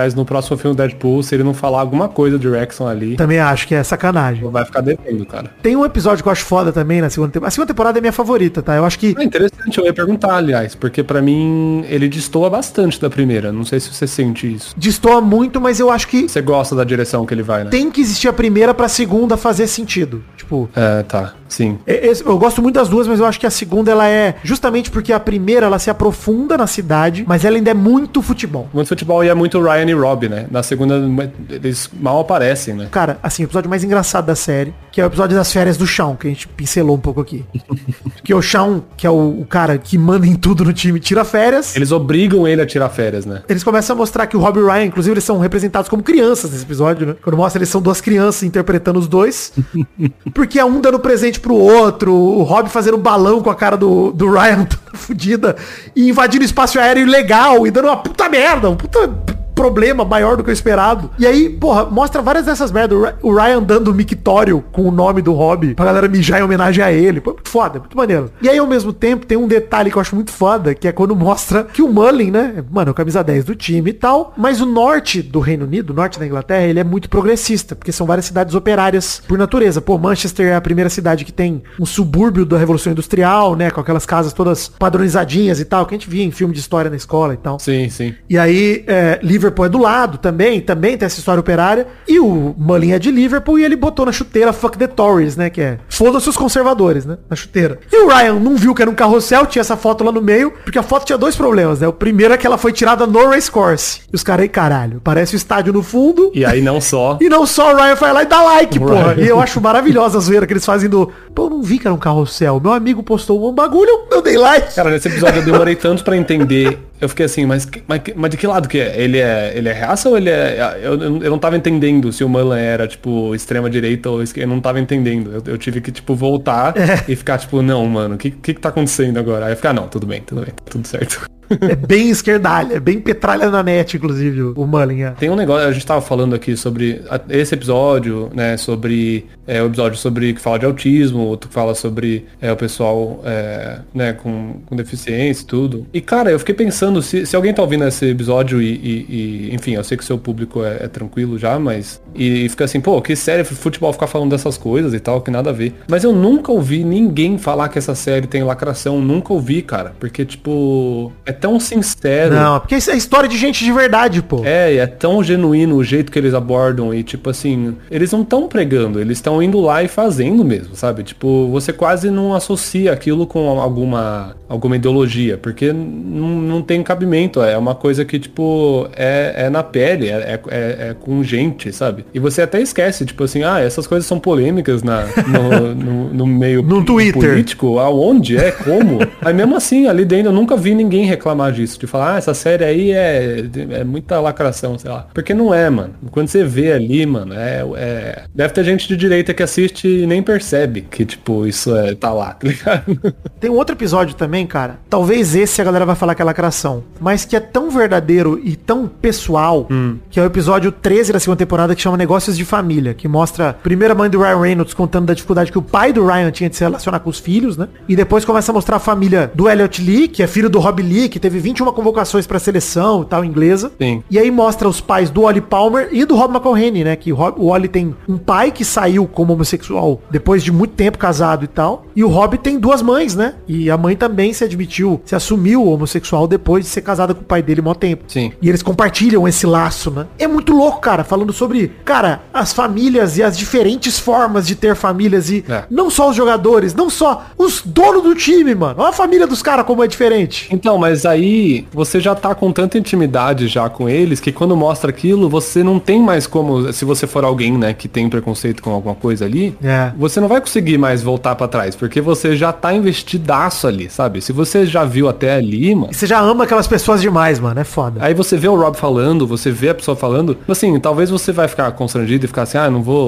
Aliás, no próximo filme do Deadpool, se ele não falar alguma coisa de Wrexham ali... Também acho que é sacanagem. Vai ficar devendo, cara. Tem um episódio que eu acho foda também na segunda temporada. A segunda temporada é minha favorita, tá? Eu acho que... É interessante, eu ia perguntar, aliás, porque pra mim ele destoa bastante da primeira. Não sei se você sente isso. Destoa muito, mas eu acho que... Você gosta da direção que ele vai, né? Tem que existir a primeira pra segunda fazer sentido. Tipo... É, tá. Sim. Eu gosto muito das duas, mas eu acho que a segunda, ela é... Justamente porque a primeira, ela se aprofunda na cidade, mas ela ainda é muito futebol. Muito futebol e é muito Ryan e Rob, né? Na segunda, eles mal aparecem, né? Cara, assim, o episódio mais engraçado da série, que é o episódio das férias do Shawn, que a gente pincelou um pouco aqui. Que o Shawn, que é o, o cara que manda em tudo no time, tira férias. Eles obrigam ele a tirar férias, né? Eles começam a mostrar que o Rob e o Ryan, inclusive, eles são representados como crianças nesse episódio, né? Quando mostra, eles são duas crianças interpretando os dois. Porque é um dando presente pro outro, o Rob fazendo balão com a cara do, do Ryan toda fudida e invadindo o espaço aéreo ilegal e dando uma puta merda, um puta problema maior do que eu esperado. E aí, porra, mostra várias dessas merdas. O Ryan dando mictório com o nome do Rob pra galera mijar em homenagem a ele. Pô, muito foda, muito maneiro. E aí, ao mesmo tempo, tem um detalhe que eu acho muito foda, que é quando mostra que o Mullen, né, mano, o camisa dez do time e tal, mas o norte do Reino Unido, o norte da Inglaterra, ele é muito progressista, porque são várias cidades operárias por natureza. Pô, Manchester é a primeira cidade que tem um subúrbio da Revolução Industrial, né, com aquelas casas todas padronizadinhas e tal, que a gente via em filme de história na escola e tal. Sim, sim. E aí, é, Liverpool é do lado também, também tem essa história operária. E o Mullen é de Liverpool e ele botou na chuteira Fuck the Tories, né? Que é foda-se os conservadores, né? Na chuteira. E o Ryan não viu que era um carrossel, tinha essa foto lá no meio, porque a foto tinha dois problemas, né? O primeiro é que ela foi tirada no racecourse. E os caras aí, caralho, parece o estádio no fundo. E aí não só. E não só o Ryan vai lá e dá like, o porra. Ryan. E eu acho maravilhosa a zoeira que eles fazem do... Pô, eu não vi que era um carrossel. Meu amigo postou um bagulho, eu dei like. Cara, nesse episódio eu demorei tanto pra entender. Eu fiquei assim, mas, mas, mas de que lado que é? Ele é, ele é raça ou ele é... Eu, eu não tava entendendo se o Mullen era, tipo, extrema direita ou esquerda. Eu não tava entendendo. Eu, eu tive que, tipo, voltar é. e ficar, tipo, não, mano, o que, que que tá acontecendo agora? Aí eu ficar, ah, não, tudo bem, tudo bem, tudo certo. É bem esquerdalha, é bem petralha na net, inclusive, o Mullen. É. Tem um negócio, a gente tava falando aqui sobre esse episódio, né, sobre é, o episódio sobre que fala de autismo, outro que fala sobre é, o pessoal é, né, com, com deficiência e tudo. E, cara, eu fiquei pensando, se, se alguém tá ouvindo esse episódio e, e, e enfim, eu sei que o seu público é, é tranquilo já, mas... E, e fica assim, pô, que série futebol ficar falando dessas coisas e tal, que nada a ver. Mas eu nunca ouvi ninguém falar que essa série tem lacração, nunca ouvi, cara. Porque, tipo... É tão sincero. Não, porque isso é história de gente de verdade, pô. É, e é tão genuíno o jeito que eles abordam e, tipo assim, eles não estão pregando, eles estão indo lá e fazendo mesmo, sabe? Tipo, você quase não associa aquilo com alguma, alguma ideologia, porque não, não tem cabimento, é uma coisa que, tipo, é, é na pele, é, é, é com gente, sabe? E você até esquece, tipo assim, ah, essas coisas são polêmicas na, no, no, no meio no Twitter político, aonde, é, como? Aí mesmo assim, ali dentro, eu nunca vi ninguém reclamar disso, de falar, ah, essa série aí é, é muita lacração, sei lá. Porque não é, mano. Quando você vê ali, mano, é, é... Deve ter gente de direita que assiste e nem percebe que, tipo, isso é, tá lá, tá ligado? Tem um outro episódio também, cara, talvez esse a galera vai falar que é lacração, mas que é tão verdadeiro e tão pessoal, hum. que é o episódio treze da segunda temporada, que chama Negócios de Família, que mostra primeiro a mãe do Ryan Reynolds contando da dificuldade que o pai do Ryan tinha de se relacionar com os filhos, né? E depois começa a mostrar a família do Elliot Lee, que é filho do Rob Lee, que teve vinte e uma convocações pra seleção e tal, inglesa. Sim. E aí mostra os pais do Ollie Palmer e do Rob McElhenney, né? Que o, Rob, o Ollie tem um pai que saiu como homossexual depois de muito tempo casado e tal. E o Rob tem duas mães, né? E a mãe também se admitiu, se assumiu homossexual depois de ser casada com o pai dele há mó tempo. Sim. E eles compartilham esse laço, né? É muito louco, cara, falando sobre, cara, as famílias e as diferentes formas de ter famílias e é. não só os jogadores, não só os donos do time, mano. Olha a família dos caras como é diferente. Então, mas aí você já tá com tanta intimidade já com eles que quando mostra aquilo, você não tem mais como, se você for alguém, né, que tem preconceito com alguma coisa ali, é. você não vai conseguir mais voltar pra trás, porque você já tá investidaço ali, sabe? Se você já viu até ali, mano... E você já ama aquelas pessoas demais, mano, é foda. Aí você vê o Rob falando, você vê a pessoa falando, assim, talvez você vai ficar constrangido e ficar assim, ah, não vou...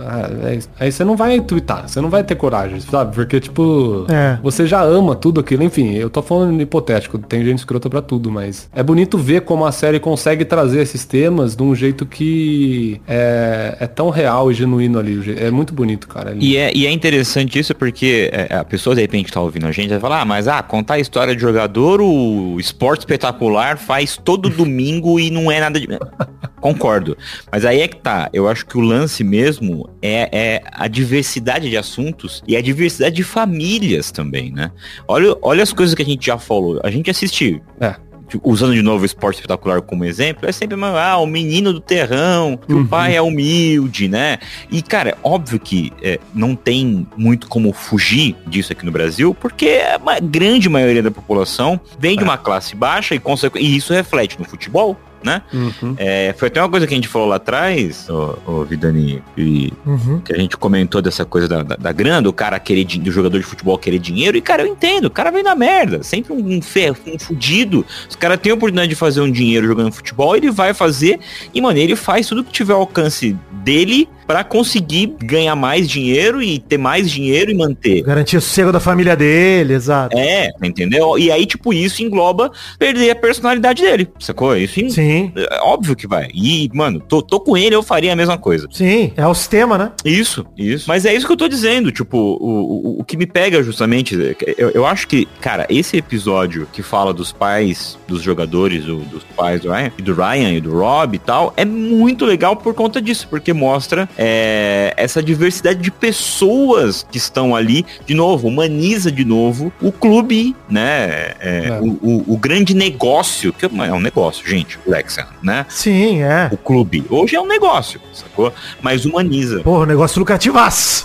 Ah, é isso. Aí você não vai twittar, você não vai ter coragem, sabe? Porque, tipo, É. você já ama tudo aquilo. Enfim, eu tô falando hipotético, tem gente escrota pra tudo, mas é bonito ver como a série consegue trazer esses temas de um jeito que é, é tão real e genuíno ali. É muito bonito, cara. E é, e é interessante isso porque é, a pessoa, de repente, tá ouvindo a gente, vai falar, ah, mas ah, contar a história de jogador, o Esporte Espetacular faz todo domingo e não é nada de... Concordo. Mas aí é que tá. Eu acho que o lance mesmo é, é a diversidade de assuntos e a diversidade de famílias também, né? Olha, olha as coisas que a gente já falou. A gente assistiu. É. Usando de novo o Esporte Espetacular como exemplo, é sempre ah, o menino do terrão, que uhum. o pai é humilde, né? E, cara, óbvio que é, não tem muito como fugir disso aqui no Brasil, porque a grande maioria da população vem de uma classe baixa e, consequ... e isso reflete no futebol, né? Uhum. É, foi até uma coisa que a gente falou lá atrás, ô, ô Vidani, e uhum. que a gente comentou dessa coisa da, da, da grana, do cara querer, do jogador de futebol querer dinheiro, e cara, eu entendo, o cara vem na merda, sempre um, ferro, um fudido, os caras têm a oportunidade de fazer um dinheiro jogando futebol, ele vai fazer, e mano, ele faz tudo que tiver ao alcance dele pra conseguir ganhar mais dinheiro e ter mais dinheiro e manter. Garantir o sossego da família dele, exato. É, entendeu? E aí, tipo, isso engloba perder a personalidade dele, sacou? Isso em... Sim. É óbvio que vai. E, mano, tô, tô com ele, eu faria a mesma coisa. Sim, é o sistema, né? Isso, isso. Mas é isso que eu tô dizendo, tipo, o, o, o que me pega justamente, eu, eu acho que, cara, esse episódio que fala dos pais, dos jogadores, do, dos pais do Ryan, e do Ryan e do Rob e tal, é muito legal por conta disso, porque mostra é, essa diversidade de pessoas que estão ali, de novo, humaniza de novo o clube, né? É, é. O, o, o grande negócio, que é um negócio, gente, o Wrexham, né? Sim, é. O clube. Hoje é um negócio, sacou? Mas humaniza. Porra, negócio lucrativaço.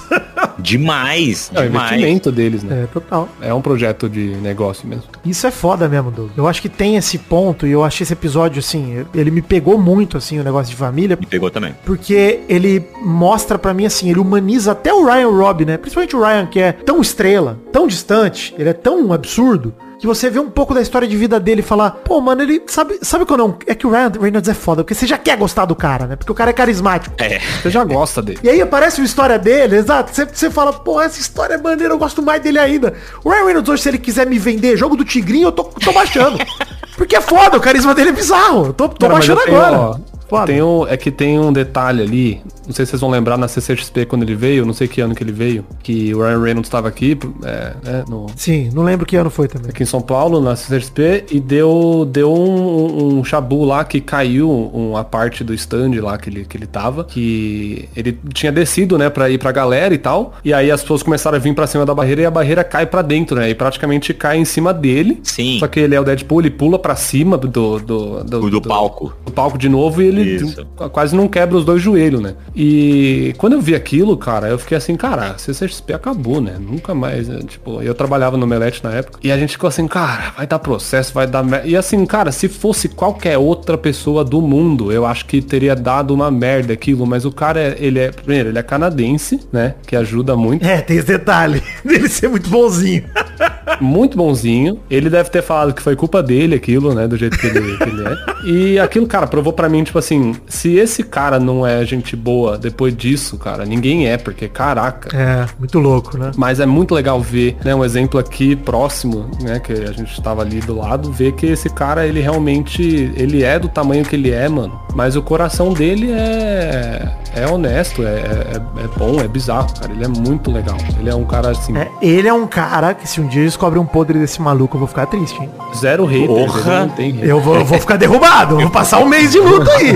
Demais, é demais. o investimento deles, né? É, total. É um projeto de negócio mesmo. Isso é foda mesmo, Doug. Eu acho que tem esse ponto, e eu achei esse episódio, assim, ele me pegou muito, assim, o negócio de família. Me pegou também. Porque ele mostra pra mim, assim, ele humaniza até o Ryan Rob, né? Principalmente o Ryan, que é tão estrela, tão distante, ele é tão absurdo, que você vê um pouco da história de vida dele e falar, pô, mano, ele sabe, sabe quando não, é que o Ryan Reynolds é foda, porque você já quer gostar do cara, né? Porque o cara é carismático. É. Você já gosta dele. E aí aparece uma história dele, exato, você, você fala, pô, essa história é maneira, eu gosto mais dele ainda. O Ryan Reynolds hoje, se ele quiser me vender jogo do Tigrinho, eu tô, tô baixando. Porque é foda, o carisma dele é bizarro. Eu tô, tô Cara, baixando tenho, agora. Ó, tem um, é que tem um detalhe ali, não sei se vocês vão lembrar na C C X P quando ele veio, não sei que ano que ele veio, que o Ryan Reynolds estava aqui, é, né, no... Sim, não lembro que ano foi também. Aqui em São Paulo, na C C X P, e deu, deu um, um chabu lá que caiu uma parte do stand lá que ele, que ele tava, que ele tinha descido, né, pra ir pra galera e tal, e aí as pessoas começaram a vir pra cima da barreira e a barreira cai pra dentro, né, e praticamente cai em cima dele. Sim. Só que ele é o Deadpool, ele pula pra cima do... Do, do, do, do palco. Do palco de novo e ele... Isso. Quase não quebra os dois joelhos, né? E quando eu vi aquilo, cara, eu fiquei assim, cara, a C C X P acabou, né? Nunca mais, né? Tipo, eu trabalhava no Omelete na época, e a gente ficou assim, cara, vai dar processo, vai dar merda. E assim, cara, se fosse qualquer outra pessoa do mundo, eu acho que teria dado uma merda aquilo, mas o cara, ele é, primeiro, ele é canadense, né? Que ajuda muito. É, tem esse detalhe dele ser muito bonzinho. Muito bonzinho. Ele deve ter falado que foi culpa dele aquilo, né? Do jeito que ele, que ele é. E aquilo, cara, provou pra mim, tipo assim, se esse cara não é gente boa depois disso, cara, ninguém é, porque caraca. É, muito louco, né? Mas é muito legal ver, né, um exemplo aqui próximo, né, que a gente tava ali do lado, ver que esse cara, ele realmente, ele é do tamanho que ele é, mano. Mas o coração dele é é honesto, é, é, é bom, é bizarro, cara. Ele é muito legal. Ele é um cara assim... É, ele é um cara que se um dia descobre um podre desse maluco, eu vou ficar triste, hein? Zero hater. Porra. Não tem hater. Eu vou, eu vou ficar derrubado, eu vou passar um mês de luto aí.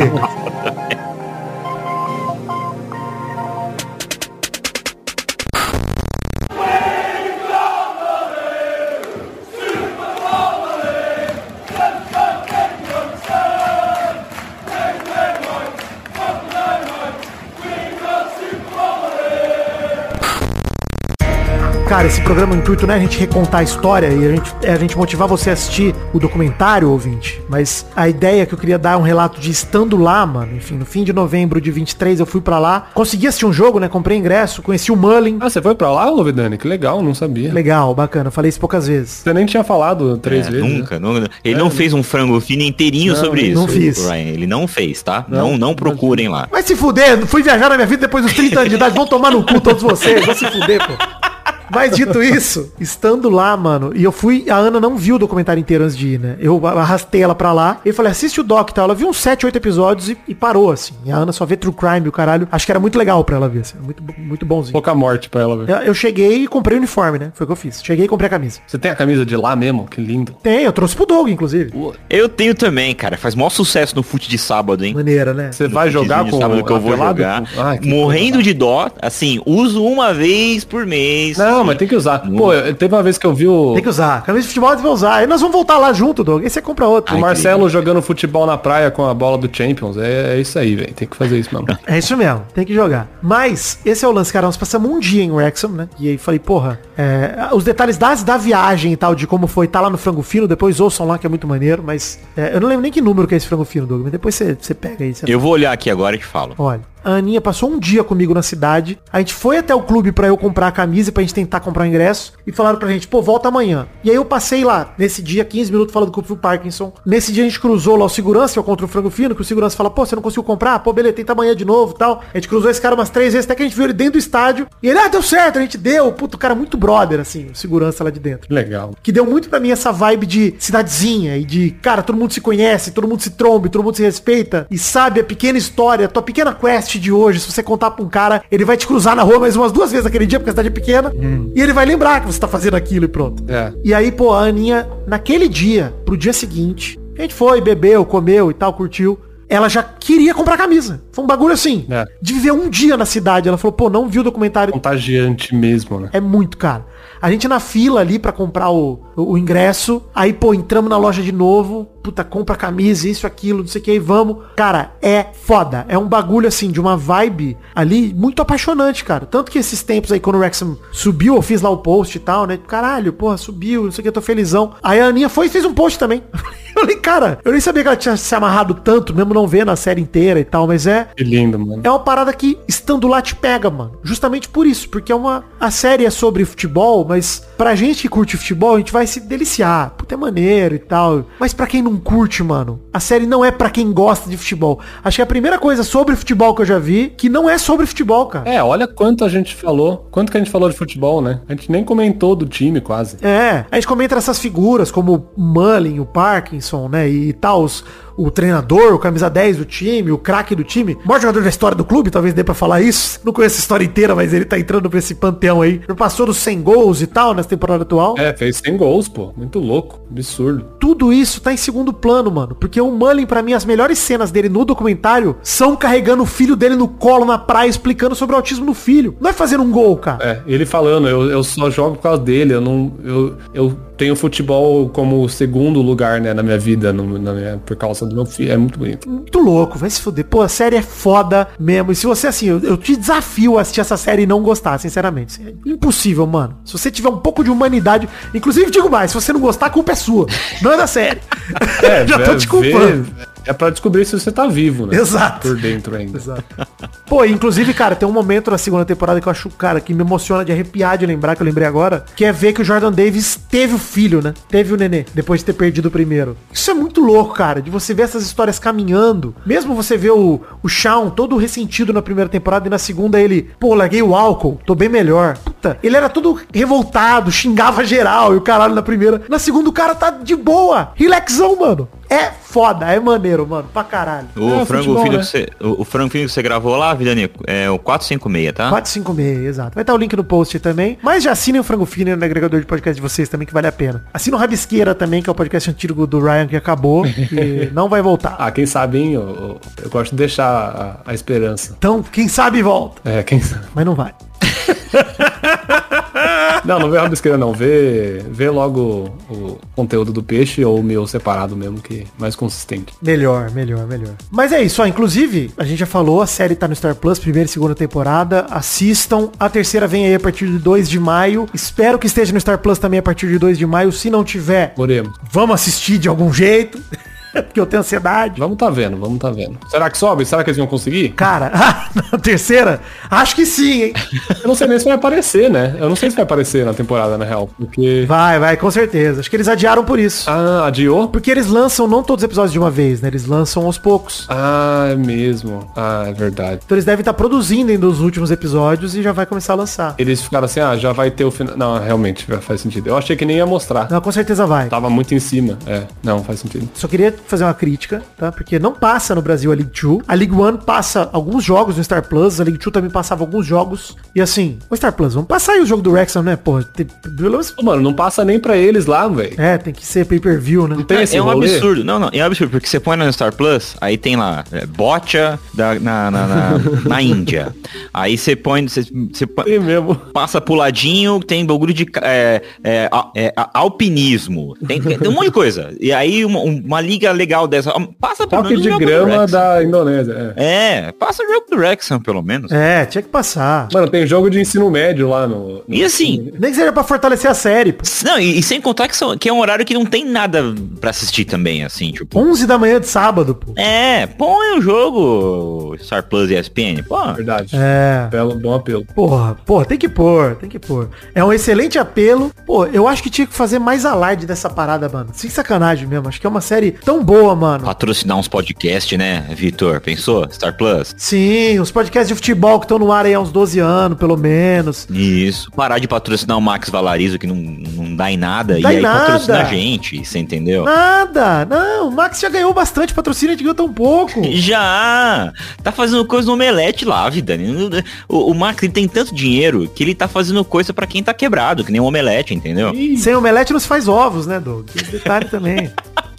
cara, esse programa, o intuito não é a gente recontar a história e a gente, é a gente motivar você a assistir o documentário, ouvinte. Mas a ideia que eu queria dar é um relato de estando lá, mano. Enfim, no fim de novembro de vinte e três eu fui pra lá. Consegui assistir um jogo, né? Comprei ingresso, conheci o Mullin. Ah, você foi pra lá, ô Vidani? Que legal, não sabia. Legal, bacana. Falei isso poucas vezes. Você nem tinha falado três É, vezes. Nunca, né? nunca. Ele É, não não. fez um frango fino inteirinho Não, sobre não isso. fiz. Ryan. Ele não fez, tá? Não, Não, não procurem lá. Vai se fuder, fui viajar na minha vida depois dos trinta anos de idade, vão tomar no cu todos vocês, vão se fuder, pô. Mas dito isso, estando lá, mano, e eu fui, a Ana não viu o documentário inteiro antes de ir, né? Eu arrastei ela pra lá e falei, assiste o doc e tal. Ela viu uns sete, oito episódios e, e parou, assim. E a Ana só vê True Crime, o caralho. Acho que era muito legal pra ela ver, assim. Muito, muito bonzinho. Pouca morte pra ela, velho. Eu, eu cheguei e comprei o uniforme, né? Foi o que eu fiz. Cheguei e comprei a camisa. Você tem a camisa de lá mesmo? Que lindo. Tem, eu trouxe pro Doug, inclusive. Eu tenho também, cara. Faz maior sucesso no fute de sábado, hein? Maneira, né? Você No vai futezinho jogar de com sábado que eu vou apelado? jogar. Ah, que Morrendo coisa. de dó. Assim, uso uma vez por mês. Não, mas tem que usar. Pô, eu- teve uma vez que eu vi o, Tem que usar. Camisa de futebol tem que usar. Aí nós vamos voltar lá junto, Doug. Aí você compra outro. o Ai, Marcelo jogando futebol na praia com a bola do Champions. É, é isso aí, velho. Tem que fazer isso mesmo. É isso mesmo, tem que jogar. Mas, esse é o lance, cara. Nós passamos um dia em Wrexham, né? E aí falei, porra, é, os detalhes das, da viagem e tal, de como foi, tá lá no Frango Fino, depois ouçam lá, que é muito maneiro, mas é, eu não lembro nem que número que é esse Frango Fino, Doug, mas depois você você pega aí. Você Eu vou olhar aqui agora e te falo. Olha, a Aninha passou um dia comigo na cidade. A gente foi até o clube pra eu comprar a camisa e pra gente tentar comprar o ingresso. E falaram pra gente, pô, volta amanhã. E aí eu passei lá, nesse dia, quinze minutos falando com o Parkinson. Nesse dia a gente cruzou lá o segurança, que é contra o Frango Fino, que o segurança fala, pô, você não conseguiu comprar? Pô, beleza, tenta amanhã de novo e tal. A gente cruzou esse cara umas três vezes, até que a gente viu ele dentro do estádio. E ele, ah, deu certo, a gente deu. Puto, o cara muito brother, assim, o segurança lá de dentro. Legal. Que deu muito pra mim essa vibe de cidadezinha e de, cara, todo mundo se conhece, todo mundo se trombe, todo mundo se respeita e sabe a pequena história, a tua pequena quest de hoje. Se você contar pra um cara, ele vai te cruzar na rua mais umas duas vezes naquele dia, porque a cidade é pequena, e ele vai lembrar que você tá fazendo aquilo e pronto. É. E aí, pô, a Aninha, naquele dia, pro dia seguinte, a gente foi, bebeu, comeu e tal, curtiu. Ela já queria comprar camisa. Foi um bagulho assim, É. de viver um dia na cidade. Ela falou, pô, não viu o documentário. Contagiante mesmo, né? É muito caro. A gente na fila ali pra comprar o, o, o ingresso. Aí, pô, entramos na loja de novo. Puta, compra camisa, isso, aquilo, não sei o que, aí vamos. Cara, é foda. É um bagulho, assim, de uma vibe ali muito apaixonante, cara. Tanto que esses tempos aí, quando o Wrexham subiu, eu fiz lá o post e tal, né? Caralho, porra, subiu, não sei o que, eu tô felizão. Aí a Aninha foi e fez um post também. Eu falei, cara, eu nem sabia que ela tinha se amarrado tanto, mesmo não vendo a série inteira e tal, mas é... Que lindo, mano. É uma parada que, estando lá, te pega, mano. Justamente por isso. Porque é uma... A série é sobre futebol, mas pra gente que curte futebol, a gente vai se deliciar. Puta, é maneiro e tal. Mas pra quem não curte, mano, a série não é pra quem gosta de futebol. Acho que é a primeira coisa sobre futebol que eu já vi, que não é sobre futebol, cara. É, olha quanto a gente falou. Quanto que a gente falou de futebol, né? A gente nem comentou do time, quase. É, a gente comenta essas figuras, como o Mullin, o Parkinson, né, e tal, os, o treinador, o camisa dez do time, o craque do time, o maior jogador da história do clube, talvez dê pra falar isso. Não conheço a história inteira, mas ele tá entrando pra esse panteão aí. Já passou dos cem gols e tal, nessa temporada atual. É, fez cem gols, pô. Muito louco. Absurdo. Tudo isso tá em segundo plano, mano. Porque o Mullin, pra mim, as melhores cenas dele no documentário são carregando o filho dele no colo na praia, explicando sobre o autismo do filho. Não é fazendo um gol, cara. É, ele falando, eu, eu só jogo por causa dele, eu não. Eu, eu tenho futebol como segundo lugar, né, na minha vida, no, na minha, por causa do meu filho. É muito bonito. Muito louco, vai se fuder. Pô, a série é foda mesmo. E se você, assim, eu, eu te desafio a assistir essa série e não gostar, sinceramente. É impossível, mano. Se você tiver um pouco de humanidade, inclusive digo mais, se você não gostar, a culpa é sua. Não é da série. É, Já tô é, te culpando. ver- É pra descobrir se você tá vivo, né? Exato. Por dentro ainda. Exato. Pô, inclusive, cara, tem um momento na segunda temporada que eu acho, cara, que me emociona de arrepiar de lembrar, que eu lembrei agora, que é ver que o Jordan Davis teve o filho, né? Teve o nenê, depois de ter perdido o primeiro. Isso é muito louco, cara, de você ver essas histórias caminhando. Mesmo você ver o, o Shawn todo ressentido na primeira temporada e na segunda ele, pô, larguei o álcool, tô bem melhor. Puta, ele era todo revoltado, xingava geral e o caralho na primeira. Na segunda o cara tá de boa, relaxão, mano. É foda, é maneiro, mano, pra caralho. O, é, frango futebol, filho né? que você, o, o frango filho que você gravou lá, Vidani, é o quatro cinco seis, tá? quatro cinco seis, exato. Vai estar o link no post também. Mas já assinem o Frango Fino no agregador de podcast de vocês também, que vale a pena. Assina o Rabisqueira também, que é o podcast antigo do Ryan que acabou e não vai voltar. Ah, quem sabe, hein? Eu, eu, eu gosto de deixar a, a esperança. Então, quem sabe volta. É, quem sabe. Mas não vai. Não, não vê rabisqueira não. Vê, vê logo o conteúdo do peixe ou o meu separado mesmo, que é mais consistente. Melhor, melhor, melhor. Mas é isso, ó. Inclusive, a gente já falou, a série tá no Star Plus, primeira e segunda temporada. Assistam. A terceira vem aí a partir de dois de maio. Espero que esteja no Star Plus também a partir de dois de maio. Se não tiver, Oremos. Vamos assistir de algum jeito. Porque eu tenho ansiedade. Vamos tá vendo, vamos tá vendo. Será que sobe? Será que eles vão conseguir? Cara, na terceira, acho que sim, hein? Eu não sei nem se vai aparecer, né? Eu não sei se vai aparecer na temporada, na real. Porque... Vai, vai, com certeza. Acho que eles adiaram por isso. Ah, adiou? Porque eles lançam não todos os episódios de uma vez, né? Eles lançam aos poucos. Ah, é mesmo. Ah, é verdade. Então eles devem estar produzindo ainda os últimos episódios e já vai começar a lançar. Eles ficaram assim, ah, já vai ter o final. Não, realmente, faz sentido. Eu achei que nem ia mostrar. Não, com certeza vai. Tava muito em cima. É, não, faz sentido. Só queria fazer uma crítica, tá? Porque não passa no Brasil a League dois. A League um passa alguns jogos no Star Plus. A League dois também passava alguns jogos. E assim, o Star Plus, vamos passar aí o jogo do Wrexham, né? Pô, tem... Mano, não passa nem pra eles lá, velho. É, tem que ser pay-per-view, né? Não tem esse É um rolê? absurdo. Não, não, é um absurdo, porque você põe no Star Plus, aí tem lá, é, Boccia da, na, na, na, na Índia. Aí você põe, você, você põe, mesmo. passa pro ladinho, tem bagulho de é, é, é, alpinismo. Tem, tem um monte de coisa. E aí uma, uma liga legal dessa, passa pro Toque de grama da Indonésia. É. é, passa o jogo do Wrexham, pelo menos. É, tinha que passar. Mano, tem jogo de ensino médio lá no... no... E assim... Nem que seja pra fortalecer a série. Pô. Não, e, e sem contar que, são, que é um horário que não tem nada pra assistir também, assim, tipo... onze da manhã de sábado, pô. É, põe o jogo Star Plus e E S P N, pô. Verdade. É. Belo, bom apelo. Porra, porra, tem que pôr, tem que pôr. É um excelente apelo. Pô, eu acho que tinha que fazer mais alarde dessa parada, mano. Sem sacanagem mesmo. Acho que é uma série tão boa, mano. Patrocinar uns podcasts, né, Vitor? Pensou? Star Plus? Sim, os podcasts de futebol que estão no ar aí há uns doze anos, pelo menos. Isso. Parar de patrocinar o Max Valarizo, que não, não dá em nada. Dá e em aí nada. patrocina a gente, você entendeu? Nada. Não, o Max já ganhou bastante patrocínio, a gente ganhou tão pouco. Já! Tá fazendo coisa no Omelete lá, vida. O, o Max, ele tem tanto dinheiro que ele tá fazendo coisa pra quem tá quebrado, que nem o Omelete, entendeu? Ih. Sem Omelete não se faz ovos, né, Doug? Esse detalhe também.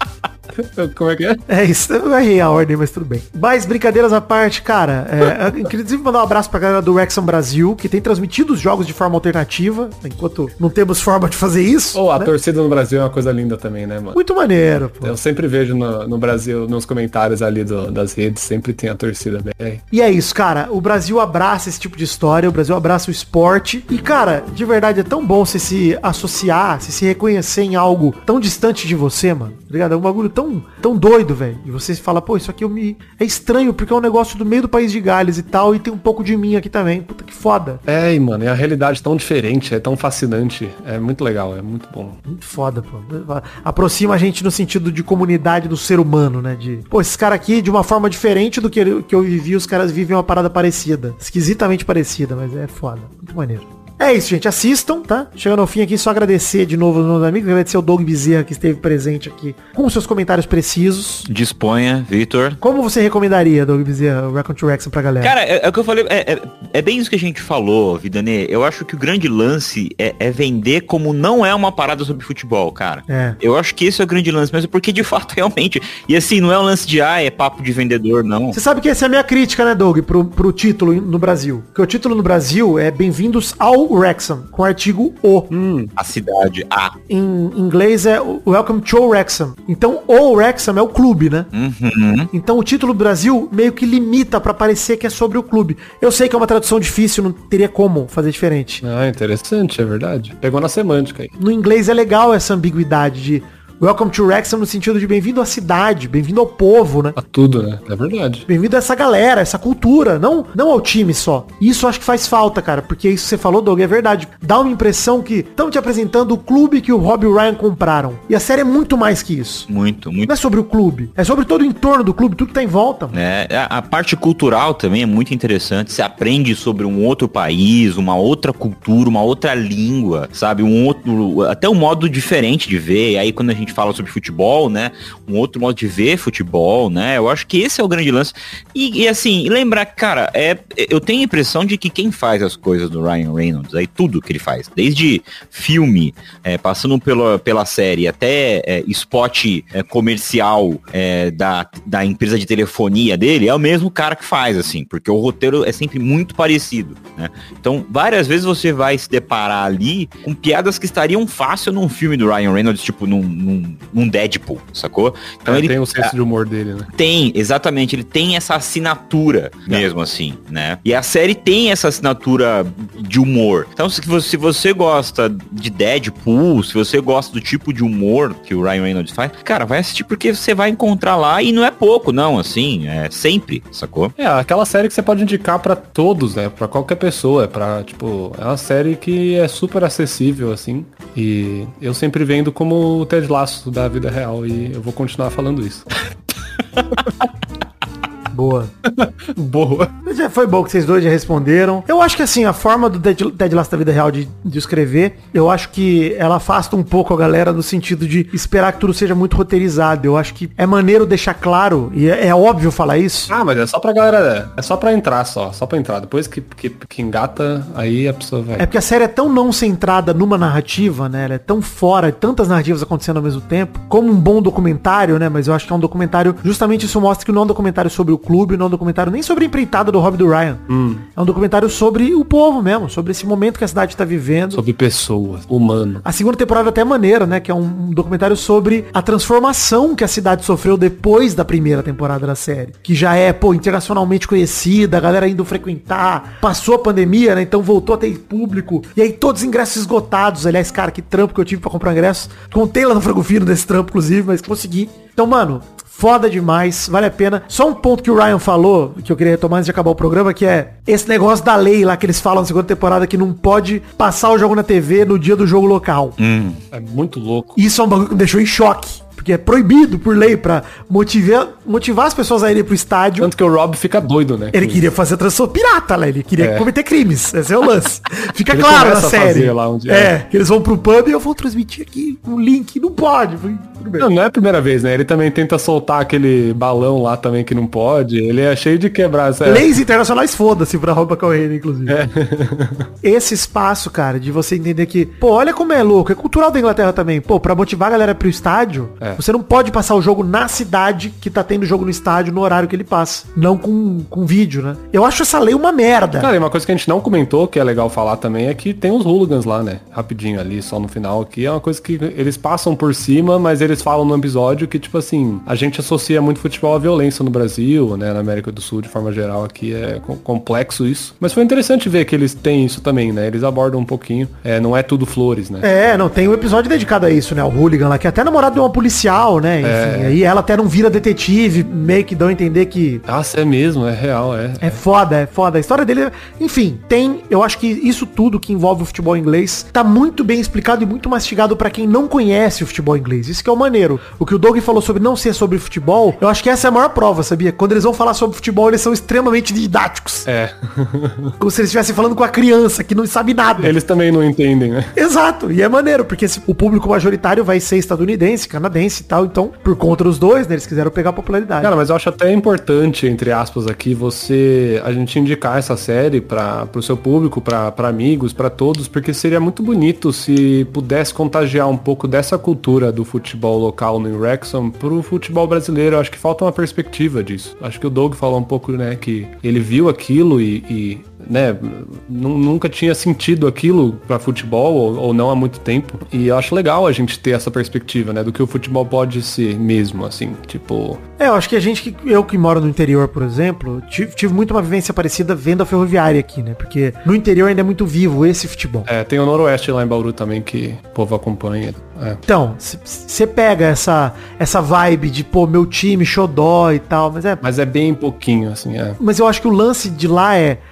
Como é que é? É isso, eu errei a ordem, mas tudo bem. Mas brincadeiras à parte, cara, é, eu queria mandar um abraço pra galera do Wrexham Brasil, que tem transmitido os jogos de forma alternativa, enquanto não temos forma de fazer isso. Oh, a né? torcida no Brasil é uma coisa linda também, né, mano? Muito maneiro, pô. Eu sempre vejo no, no Brasil, nos comentários ali do, das redes, sempre tem a torcida bem. E é isso, cara, o Brasil abraça esse tipo de história, o Brasil abraça o esporte, e cara, de verdade, é tão bom você se associar, você se reconhecer em algo tão distante de você, mano, tá ligado? É um bagulho tão, tão doido, velho. E você fala, pô, isso aqui eu me... é estranho, porque é um negócio do meio do país de Gales e tal, e tem um pouco de mim aqui também. Puta que foda. É, e, mano, é a realidade tão diferente, é tão fascinante. É muito legal, é muito bom. Muito foda, pô. Aproxima a gente no sentido de comunidade do ser humano, né? De, pô, esses caras aqui, de uma forma diferente do que eu, que eu vivi, os caras vivem uma parada parecida. Esquisitamente parecida, mas é foda. Muito maneiro. É isso, gente. Assistam, tá? Chegando ao fim aqui, só agradecer de novo aos meus amigos, agradecer ao Doug Bezerra que esteve presente aqui com seus comentários precisos. Disponha, Vitor. Como você recomendaria, Doug Bezerra, o Welcome to Wrexham pra galera? Cara, é, é o que eu falei, é, é, é bem isso que a gente falou, Vidanê. Eu acho que o grande lance é, é vender como não é uma parada sobre futebol, cara. É. Eu acho que esse é o grande lance, mas é porque de fato, realmente, e assim, não é um lance de, ah, é papo de vendedor, não. Você sabe que essa é a minha crítica, né, Doug, pro, pro título no Brasil. Porque o título no Brasil é Bem-vindos ao Wrexham, com o artigo O. Hum, a cidade, A. Em inglês é Welcome to Wrexham. Então, o Wrexham é o clube, né? Uhum. Então, o título do Brasil meio que limita pra parecer que é sobre o clube. Eu sei que é uma tradução difícil, não teria como fazer diferente. Ah, interessante, é verdade. Pegou na semântica aí. No inglês é legal essa ambiguidade de Welcome to Wrexham no sentido de bem-vindo à cidade, bem-vindo ao povo, né? A tudo, né? É verdade. Bem-vindo a essa galera, essa cultura, não, não ao time só. Isso eu acho que faz falta, cara, porque isso que você falou, Doug, é verdade. Dá uma impressão que estão te apresentando o clube que o Rob e o Ryan compraram. E a série é muito mais que isso. Muito, muito. Não é sobre o clube, é sobre todo o entorno do clube, tudo que tá em volta. Mano. É, a, a parte cultural também é muito interessante. Você aprende sobre um outro país, uma outra cultura, uma outra língua, sabe? Um outro, até um modo diferente de ver. E aí quando a gente fala sobre futebol, né? Um outro modo de ver futebol, né? Eu acho que esse é o grande lance. E, e assim, lembrar, cara, é, eu tenho a impressão de que quem faz as coisas do Ryan Reynolds, aí tudo que ele faz, desde filme, é, passando pela, pela série, até é, spot é, comercial é, da, da empresa de telefonia dele, é o mesmo cara que faz, assim, porque o roteiro é sempre muito parecido, né? Então, várias vezes você vai se deparar ali com piadas que estariam fácil num filme do Ryan Reynolds, tipo num, num, num Deadpool, sacou? Então é, ele tem o senso de humor dele, né? Tem, exatamente, ele tem essa assinatura mesmo, assim, né? E a série tem essa assinatura de humor. Então, se você, se você gosta de Deadpool, se você gosta do tipo de humor que o Ryan Reynolds faz, cara, vai assistir porque você vai encontrar lá, e não é pouco, não, assim, é sempre, sacou? É, aquela série que você pode indicar pra todos, né? Pra qualquer pessoa, pra, tipo, é uma série que é super acessível, assim, e eu sempre vendo como o Ted Lasso da vida real, e eu vou continuar falando isso. Boa. Boa. Mas já foi bom que vocês dois já responderam. Eu acho que assim, a forma do Ted, Ted Lasso da vida real de, de escrever, eu acho que ela afasta um pouco a galera no sentido de esperar que tudo seja muito roteirizado. Eu acho que é maneiro deixar claro, e é, é óbvio falar isso. Ah, mas é só pra galera, é só pra entrar só, só pra entrar. Depois que, que, que engata, aí a pessoa vai. É porque a série é tão não centrada numa narrativa, né? Ela é tão fora, tantas narrativas acontecendo ao mesmo tempo, como um bom documentário, né? Mas eu acho que é um documentário, justamente isso mostra que não é um documentário sobre o clube, não é um documentário nem sobre a empreitada do hobby do Ryan. Hum. É um documentário sobre o povo mesmo, sobre esse momento que a cidade tá vivendo. Sobre pessoas, humano. A segunda temporada até é maneira, né? Que é um documentário sobre a transformação que a cidade sofreu depois da primeira temporada da série. Que já é, pô, internacionalmente conhecida, a galera indo frequentar, passou a pandemia, né? Então voltou a ter público. E aí todos os ingressos esgotados. Aliás, cara, que trampo que eu tive pra comprar ingressos. Contei lá no Frango Fino desse trampo, inclusive, mas consegui. Então, mano, foda demais, vale a pena. Só um ponto que o Ryan falou, que eu queria retomar antes de acabar o programa, que é esse negócio da lei lá que eles falam na segunda temporada, que não pode passar o jogo na T V no dia do jogo local. Hum. É muito louco. Isso é um bagulho que me deixou em choque. Porque é proibido por lei pra motivar, motivar as pessoas a irem pro estádio. Tanto que o Rob fica doido, né? Ele queria fazer transtorno pirata lá, ele queria é. cometer crimes. Esse é o lance. Fica ele claro na série. Lá um dia, é, é, que eles vão pro pub e eu vou transmitir aqui um link. Não pode. Não, não é a primeira vez, né? Ele também tenta soltar aquele balão lá também que não pode. Ele é cheio de quebrar. Essa... Leis internacionais, foda-se pra roupa correndo, inclusive. É. Esse espaço, cara, de você entender que, pô, olha como é louco. É cultural da Inglaterra também. Pô, pra motivar a galera pro estádio, é. você não pode passar o jogo na cidade que tá tendo jogo no estádio no horário que ele passa. Não com, com vídeo, né? Eu acho essa lei uma merda. Cara, e uma coisa que a gente não comentou, que é legal falar também, é que tem os hooligans lá, né? Rapidinho ali, só no final aqui. É uma coisa que eles passam por cima, mas eles falam no episódio que, tipo assim, a gente associa muito futebol à violência no Brasil, né? Na América do Sul, de forma geral, aqui é complexo isso. Mas foi interessante ver que eles têm isso também, né? Eles abordam um pouquinho. É, não é tudo flores, né? É, não, tem um episódio dedicado a isso, né? O hooligan lá, que é até namorado de uma policial, né? Enfim, é. Aí ela até não vira detetive, meio que dão a entender que... Nossa, é mesmo, é real, é. É foda, é foda. A história dele, enfim, tem, eu acho que isso tudo que envolve o futebol inglês tá muito bem explicado e muito mastigado pra quem não conhece o futebol inglês. Isso que é o maneiro. O que o Doug falou sobre não ser sobre futebol, eu acho que essa é a maior prova, sabia? Quando eles vão falar sobre futebol, eles são extremamente didáticos. É. Como se eles estivessem falando com a criança, que não sabe nada. Eles também não entendem, né? Exato. E é maneiro, porque o público majoritário vai ser estadunidense, canadense e tal. Então, por conta dos dois, né, eles quiseram pegar a popularidade. Cara, mas eu acho até importante, entre aspas, aqui, você, a gente indicar essa série para pro seu público, para amigos, para todos, porque seria muito bonito se pudesse contagiar um pouco dessa cultura do futebol local no Wrexham pro futebol brasileiro. Eu acho que falta uma perspectiva disso. Acho que o Doug falou um pouco, né, que ele viu aquilo e, e né, nunca tinha sentido aquilo pra futebol, ou, ou não há muito tempo. E eu acho legal a gente ter essa perspectiva, né, do que o futebol pode ser mesmo, assim, tipo... É, eu acho que a gente, eu que moro no interior, por exemplo, tive, tive muito uma vivência parecida vendo a Ferroviária aqui, né, porque no interior ainda é muito vivo esse futebol. É, tem o Noroeste lá em Bauru também que o povo acompanha. É. Então, você pega essa, essa vibe de, pô, meu time, xodó e tal, mas é... Mas é bem pouquinho, assim, é. Mas eu acho que o lance de lá é, nós vemos as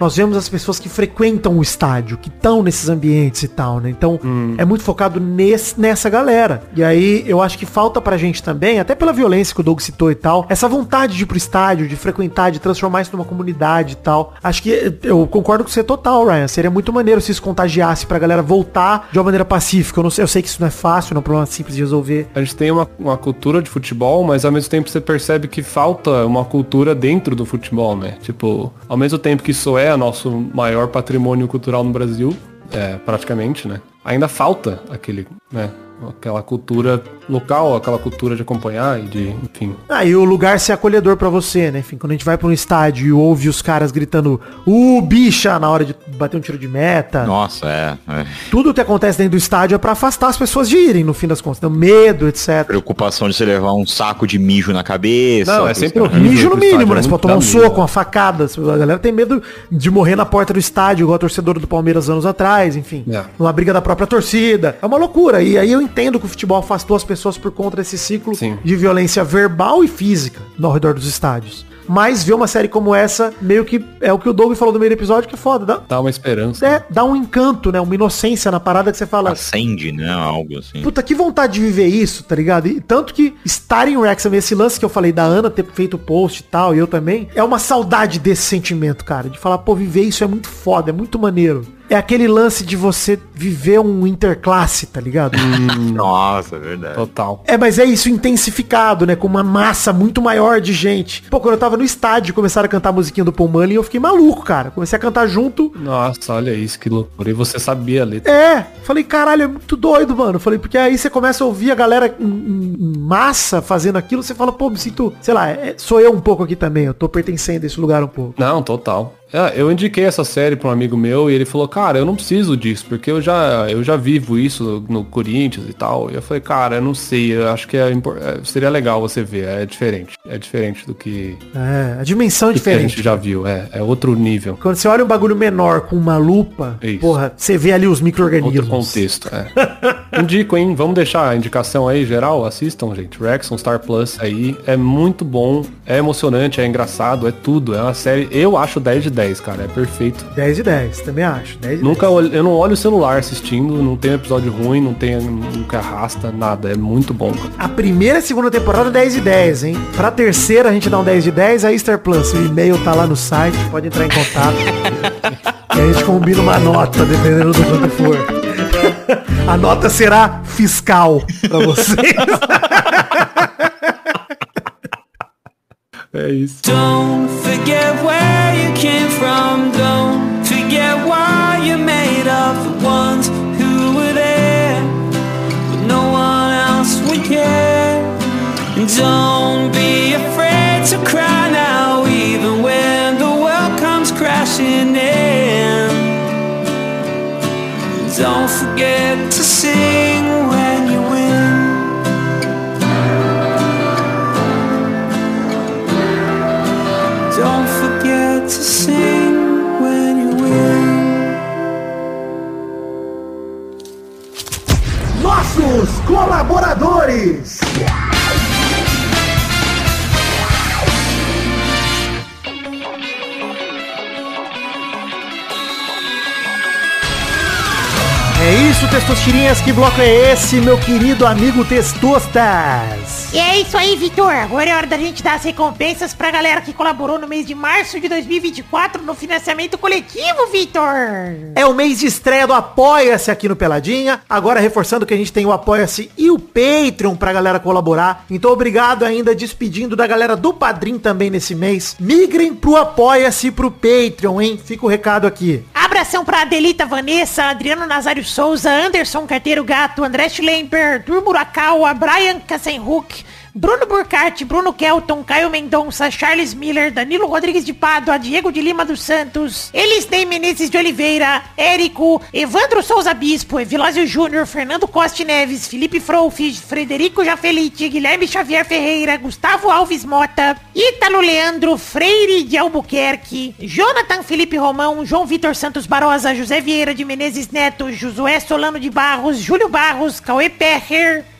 pessoas que frequentam o estádio, que estão nesses ambientes e tal, né? Então, hum. é muito focado nesse, nessa galera. E aí, eu acho que falta pra gente também, até pela violência que o Doug citou e tal, essa vontade de ir pro estádio, de frequentar, de transformar isso numa comunidade e tal. Acho que eu concordo com você total, Ryan. Seria muito maneiro se isso contagiasse pra galera voltar de uma maneira pacífica. Eu não sei, eu sei que isso não é fácil, não é um problema simples de resolver. A gente tem uma, uma cultura de futebol, mas ao mesmo tempo você percebe que falta uma cultura dentro do futebol, né? Tipo, ao mesmo tempo que isso é o nosso maior patrimônio cultural no Brasil, é, praticamente, né? Ainda falta aquele, né? Aquela cultura local, aquela cultura de acompanhar e de, enfim. Ah, e o lugar ser acolhedor pra você, né? Enfim, quando a gente vai pra um estádio e ouve os caras gritando uh, bicha, na hora de bater um tiro de meta. Nossa, é. é. Tudo que acontece dentro do estádio é pra afastar as pessoas de irem, no fim das contas. Então, medo, etcétera. Preocupação de você levar um saco de mijo na cabeça. Não, é sempre horrível. Mijo no mínimo, né? Você pode tomar um soco, uma facada. A galera tem medo de morrer na porta do estádio, igual a torcedora do Palmeiras anos atrás, enfim. É. Numa briga da própria torcida. É uma loucura. E aí eu entendo que o futebol afastou as pessoas por conta desse ciclo Sim. de violência verbal e física no redor dos estádios. Mas ver uma série como essa, meio que é o que o Doug falou no meio do episódio, que é foda. Dá, dá uma esperança. É, dá um encanto, né? Uma inocência na parada que você fala. Acende, né? Algo assim. Puta, que vontade de viver isso, tá ligado? E tanto que estar em Wrexham, esse lance que eu falei da Ana ter feito o post e tal, e eu também, é uma saudade desse sentimento, cara. De falar, pô, viver isso é muito foda, é muito maneiro. É aquele lance de você viver um interclasse, tá ligado? Hum, nossa, é verdade. Total. É, mas é isso intensificado, né? Com uma massa muito maior de gente. Pô, quando eu tava no estádio, começaram a cantar a musiquinha do Paul Mullen, eu fiquei maluco, cara. Comecei a cantar junto. Nossa, olha isso, que loucura. E você sabia a letra. É. Falei, caralho, é muito doido, mano. Falei, porque aí você começa a ouvir a galera em, em massa fazendo aquilo, você fala, pô, me sinto, sei lá, é, sou eu um pouco aqui também. Eu tô pertencendo a esse lugar um pouco. Não, total. É, eu indiquei essa série pra um amigo meu e ele falou, cara, eu não preciso disso, porque eu já, eu já vivo isso no Corinthians e tal. E eu falei, cara, eu não sei, eu acho que é, seria legal você ver, é diferente. É diferente do que... É, a dimensão é diferente. Que a gente já viu, é, é outro nível. Quando você olha um bagulho menor com uma lupa, isso. Porra, você vê ali os micro-organismos. Outro contexto, é. Indico, hein, vamos deixar a indicação aí, geral, assistam, gente. Wrexham, Star Plus aí, é muito bom, é emocionante, é engraçado, é tudo. É uma série, eu acho dez de dez, cara, é perfeito. dez de dez, também acho. dez de Nunca dez. Olho, eu não olho o celular assistindo, não tem episódio ruim, não tem, nunca arrasta, nada, é muito bom. Cara. A primeira e segunda temporada dez de dez, hein? Pra terceira a gente dá um dez de dez, a Star Plus, o e-mail tá lá no site, pode entrar em contato. E a gente combina uma nota, dependendo do quanto for. A nota será fiscal pra vocês. É isso. Don't forget where you came from. Don't forget why you're made of. The ones who were there, but no one else would care. And don't be afraid to cry now, even when the world comes crashing in. Don't forget to sing when you win. Don't forget to sing when you win. Nossos colaboradores. É isso, Testostirinhas, que bloco é esse, meu querido amigo Testostas? E é isso aí, Vitor. Agora é hora da gente dar as recompensas pra galera que colaborou no mês de março de dois mil e vinte e quatro no financiamento coletivo, Vitor. É o mês de estreia do Apoia-se aqui no Peladinha. Agora reforçando que a gente tem o Apoia-se e o Patreon pra galera colaborar. Então obrigado ainda, despedindo da galera do Padrim também nesse mês. Migrem pro Apoia-se e pro Patreon, hein? Fica o recado aqui. Abração pra Adelita Vanessa, Adriano Nazário Souza, Anderson Carteiro Gato, André Schlemper, Arthur Murakawa, Brian Kassenhook, Bruno Burkhardt, Bruno Kelton, Caio Mendonça, Charles Miller, Danilo Rodrigues de Pádua, Diego de Lima dos Santos, Elisnei Menezes de Oliveira, Érico, Evandro Souza Bispo, Evilásio Júnior, Fernando Costa Neves, Felipe Frouf, Frederico Jafelite, Guilherme Xavier Ferreira, Gustavo Alves Mota, Ítalo Leandro Freire de Albuquerque, Jonathan Felipe Romão, João Vitor Santos Barosa, José Vieira de Menezes Neto, Josué Solano de Barros, Júlio Barros, Cauê Perrer,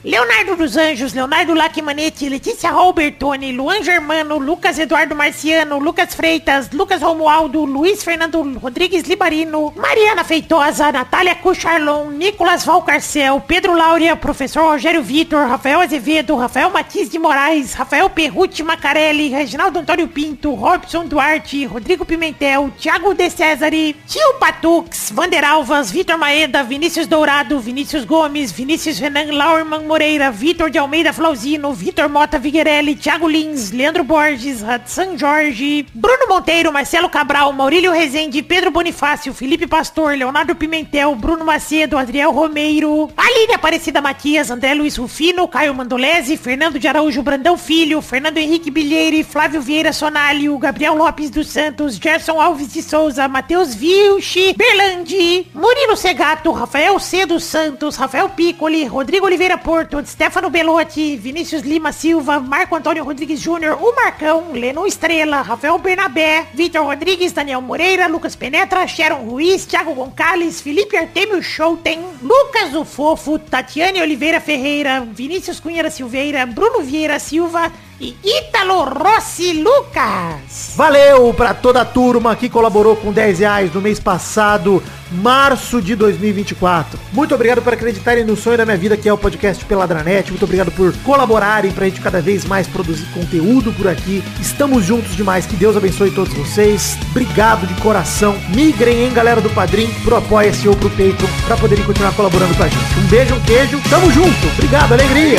Leonardo dos Anjos, Leonardo Lacmanetti, Letícia Robertoni, Luan Germano, Lucas Eduardo Marciano, Lucas Freitas, Lucas Romualdo, Luiz Fernando Rodrigues Libarino, Mariana Feitosa, Natália Cucharlon, Nicolas Valcarcel, Pedro Laura, Professor Rogério Vitor, Rafael Azevedo, Rafael Matias de Moraes, Rafael Perruti Macarelli, Reginaldo Antônio Pinto, Robson Duarte, Rodrigo Pimentel, Thiago De Cesare, Tio Patux, Vander Alvas, Vitor Maeda, Vinícius Dourado, Vinícius Gomes, Vinícius Renan Laurman Moreira, Vitor de Almeida Flauzino, Vitor Mota Viguerelli, Thiago Lins, Leandro Borges, Hudson Jorge, Bruno Monteiro, Marcelo Cabral, Maurílio Rezende, Pedro Bonifácio, Felipe Pastor, Leonardo Pimentel, Bruno Macedo, Adriel Romeiro, Aline Aparecida Matias, André Luiz Rufino, Caio Mandolese, Fernando de Araújo Brandão Filho, Fernando Henrique Bilheire, Flávio Vieira Sonalho, Gabriel Lopes dos Santos, Gerson Alves de Souza, Matheus Vilche, Berlandi, Murilo Segato, Rafael C. dos Santos, Rafael Piccoli, Rodrigo Oliveira Porto, Stefano Belotti, Vinícius Lima Silva, Marco Antônio Rodrigues Júnior, o Marcão, Leno Estrela, Rafael Bernabé, Vitor Rodrigues, Daniel Moreira, Lucas Penetra, Sharon Ruiz, Thiago Gonçalves, Felipe Artemio Schouten, Lucas o Fofo, Tatiane Oliveira Ferreira, Vinícius Cunha da Silveira, Bruno Vieira Silva e Ítalo Rossi Lucas. Valeu pra toda a turma que colaborou com dez reais no mês passado, março de dois mil e vinte e quatro. Muito obrigado por acreditarem no sonho da minha vida, que é o podcast Peladranet. Muito obrigado por colaborarem pra gente cada vez mais produzir conteúdo por aqui. Estamos juntos demais. Que Deus abençoe todos vocês. Obrigado de coração. Migrem, hein, galera do Padrim, pro Apoia-se ou pro Patreon pra poderem continuar colaborando com a gente. Um beijo, um queijo. Tamo junto. Obrigado, alegria.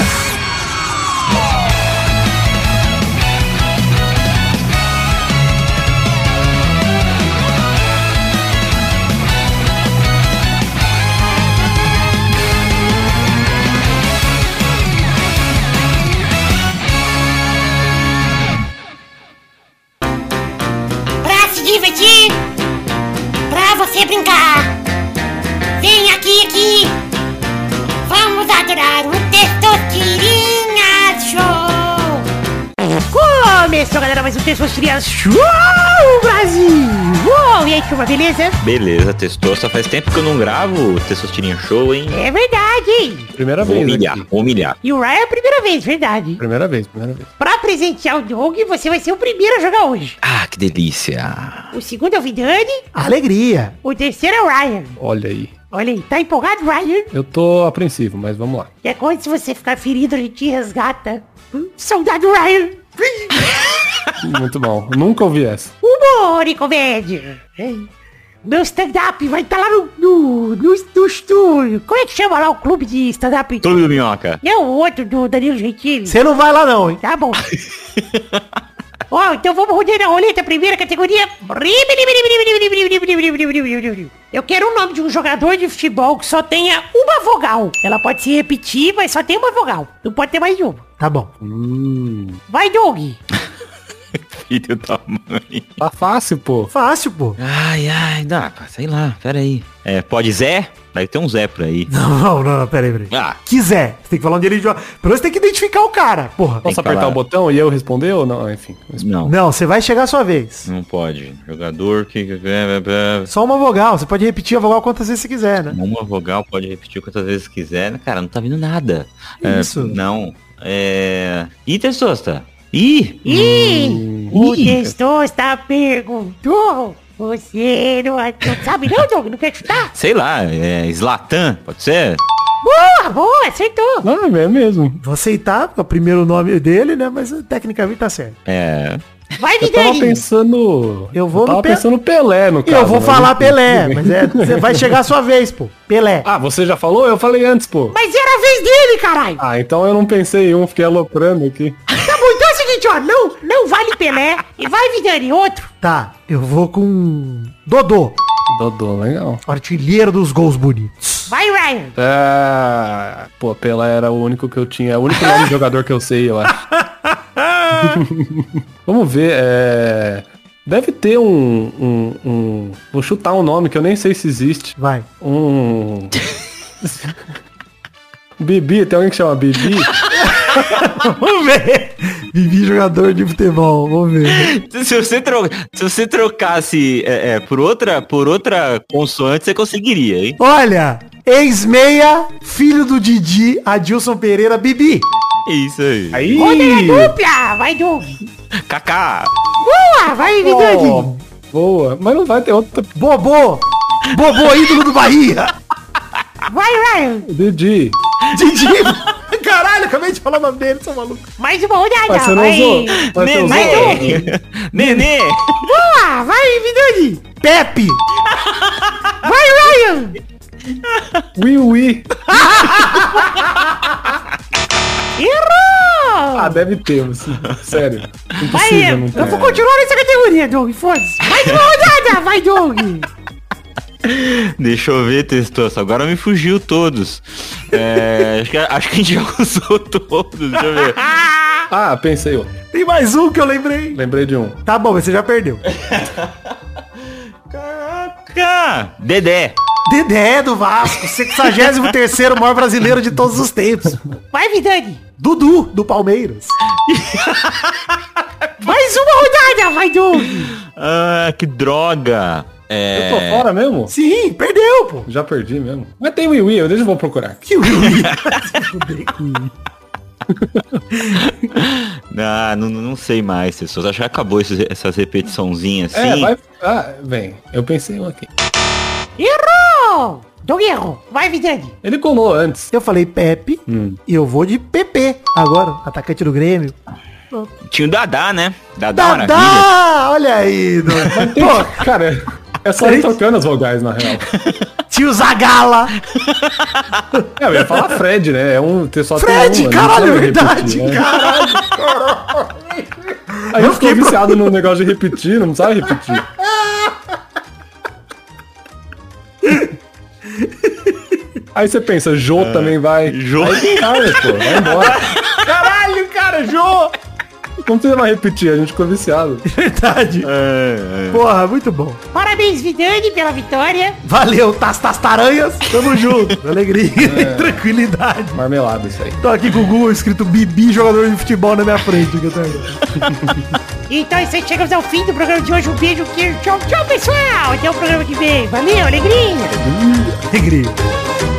Divertir, pra você brincar. Vem aqui, aqui. Vamos adorar o Testosterinha Show. Começou, galera, mais um Testosterinha Show, Brasil. Uou, e aí, turma, beleza? Beleza, Testosta. Faz tempo que eu não gravo o Testosterinha Show, hein? É verdade, hein? Primeira Vou vez. humilhar, Aqui. vou humilhar. E o Ryan é a primeira vez, verdade. Primeira vez, primeira vez. Pra presentear o Doug, você vai ser o primeiro a jogar hoje. Ah, que delícia. O segundo é o Vidani. Alegria. O terceiro é o Ryan. Olha aí. Olha aí, tá empolgado, Ryan? Eu tô apreensivo, mas vamos lá. E é quando se você ficar ferido, a gente resgata. Hum, saudade do Ryan. Muito bom. Eu nunca ouvi essa. Humor e comédia. Ei, meu stand-up vai estar tá lá no, no, no, no estúdio. Como é que chama lá o clube de stand-up? Clube do Minhoca. Não, o outro do Danilo Gentili. Você não vai lá não, hein? Tá bom. Ó, oh, então vamos rodar na roleta, primeira categoria. Eu quero o nome de um jogador de futebol que só tenha uma vogal. Ela pode se repetir, mas só tem uma vogal. Não pode ter mais de uma. Tá bom. Hum. Vai, Doug. Filho da mãe. Tá fácil, pô. Fácil, pô. Ai, ai, dá, sei lá, pera aí. É, pode Zé? Deve ter um Zé por aí. Não, não, não, pera aí, pera aí. Ah. Quiser. Você tem que falar onde ele joga. Pelo menos você tem que identificar o cara, porra. Posso que apertar falar. o botão e eu responder ou não? Enfim. Não, Não, você vai chegar a sua vez. não pode. Jogador que... Só uma vogal. Você pode repetir a vogal quantas vezes você quiser, né? Uma vogal pode repetir quantas vezes quiser. Cara, não tá vindo nada. Isso. É, não. É... Ih, Testosta. Ih! Ih, o Testosta perguntou. Você não, não sabe não, Doug? Não quer chutar? Sei lá, é Zlatan, pode ser? Boa, boa, acertou. Ah, é mesmo. Vou aceitar, porque é o primeiro nome dele, né? Mas tecnicamente tá certo. É... Vai, Eu tava Vidani. pensando... Eu vou eu tava no Pe- pensando Pelé, no caso. Eu vou mas falar enfim. Pelé, mas é, você vai chegar a sua vez, pô. Pelé. Ah, você já falou? Eu falei antes, pô. Mas era a vez dele, caralho. Ah, então eu não pensei em um, fiquei aloprando aqui. Tá bom, então é o seguinte, ó. Não, não vale Pelé. E vai, Vidani, outro. Tá, eu vou com Dodô, Dodô, legal. artilheiro dos gols bonitos. Vai, Ryan. É... Pô, Pelé era o único que eu tinha. É o único nome de jogador que eu sei, eu acho. Vamos ver, é... Deve ter um, um, um... Vou chutar um nome que eu nem sei se existe. Vai. Um... Bibi, tem alguém que chama Bibi? Vamos ver. Bibi jogador de futebol, vamos ver. Se você, tro... Se você trocasse é, é, por, outra, por outra consoante, você conseguiria, hein? Olha, ex-meia, filho do Didi, Adilson Pereira, Bibi. Isso aí. Aí. Roda dupla, vai Doug. Kaká. Boa, vai Vidani. Oh, boa, mas não vai ter outra. Bobô. Bobô, ídolo do Bahia. Vai, Ryan. Didi. Didi. Caralho, acabei de falar o nome dele, seu maluco. Mais uma rodada, Mas você não vai. usou. Mas você Vai, usou. Doug. Nenê. Boa, vai Vidani. Pepe. Vai, Ryan. Ui, ui. Errou. Ah, deve ter, assim, sério. Vai, Impossível não ter. eu vou continuar nessa categoria, Doug, foda-se. Mais uma rodada, vai, Doug. Deixa eu ver, Testoso. Agora me fugiu todos. É, acho, que, acho que a gente já usou todos. Deixa eu ver. Ah, pensei outro. Tem mais um que eu lembrei. Lembrei de um. Tá bom, mas você já perdeu. Caraca! Dedé. Dedé do Vasco, sexagésimo terceiro maior brasileiro de todos os tempos. Vai, Vidani. Dudu, do Palmeiras. Mais uma rodada, vai, Doug. Ah, que droga. É... Eu tô fora mesmo? Sim, perdeu, pô. Já perdi mesmo. Mas tem Wii Wii, eu deixa eu vou procurar. Que Wii? Ah, não, não sei mais, pessoas. Acho que acabou esses, essas repetiçãozinhas assim. É, vai... Ah, vem. Eu pensei um aqui. Errou. Doug errou. Vai, Vidani. Ele colou antes. Eu falei Pepe Hum. e eu vou de Pepe. Agora, atacante do Grêmio. Tinha o Dadá, né? Dadá, Maravilha. Dadá! Olha aí, Doug. Pô, cara, é só ir trocando as vogais, na real. Tio Zagala. É, eu ia falar Fred, né? É um, só Fred, tem um, caralho, é não precisa verdade. repetir, né? Caralho, caralho. Aí eu fiquei viciado no negócio de repetir, não sabe repetir. Aí você pensa, Jô Ah, também vai. Jô. Aí tem cara, pô, vai embora. Caralho, cara, Jô. Como você vai repetir? A gente ficou viciado. Verdade. É, é. Porra, muito bom. Parabéns, Vidani, pela vitória. Valeu, tas, tas, taranhas. Tamo junto. Alegria e tranquilidade. Marmelada isso aí. Tô aqui com o Google escrito Bibi, jogador de futebol na minha frente. Que eu tô aí. Então é isso aí, chegamos ao fim do programa de hoje. Um beijo, tchau, tchau, pessoal. Até o programa que vem. Valeu, alegria. Alegria.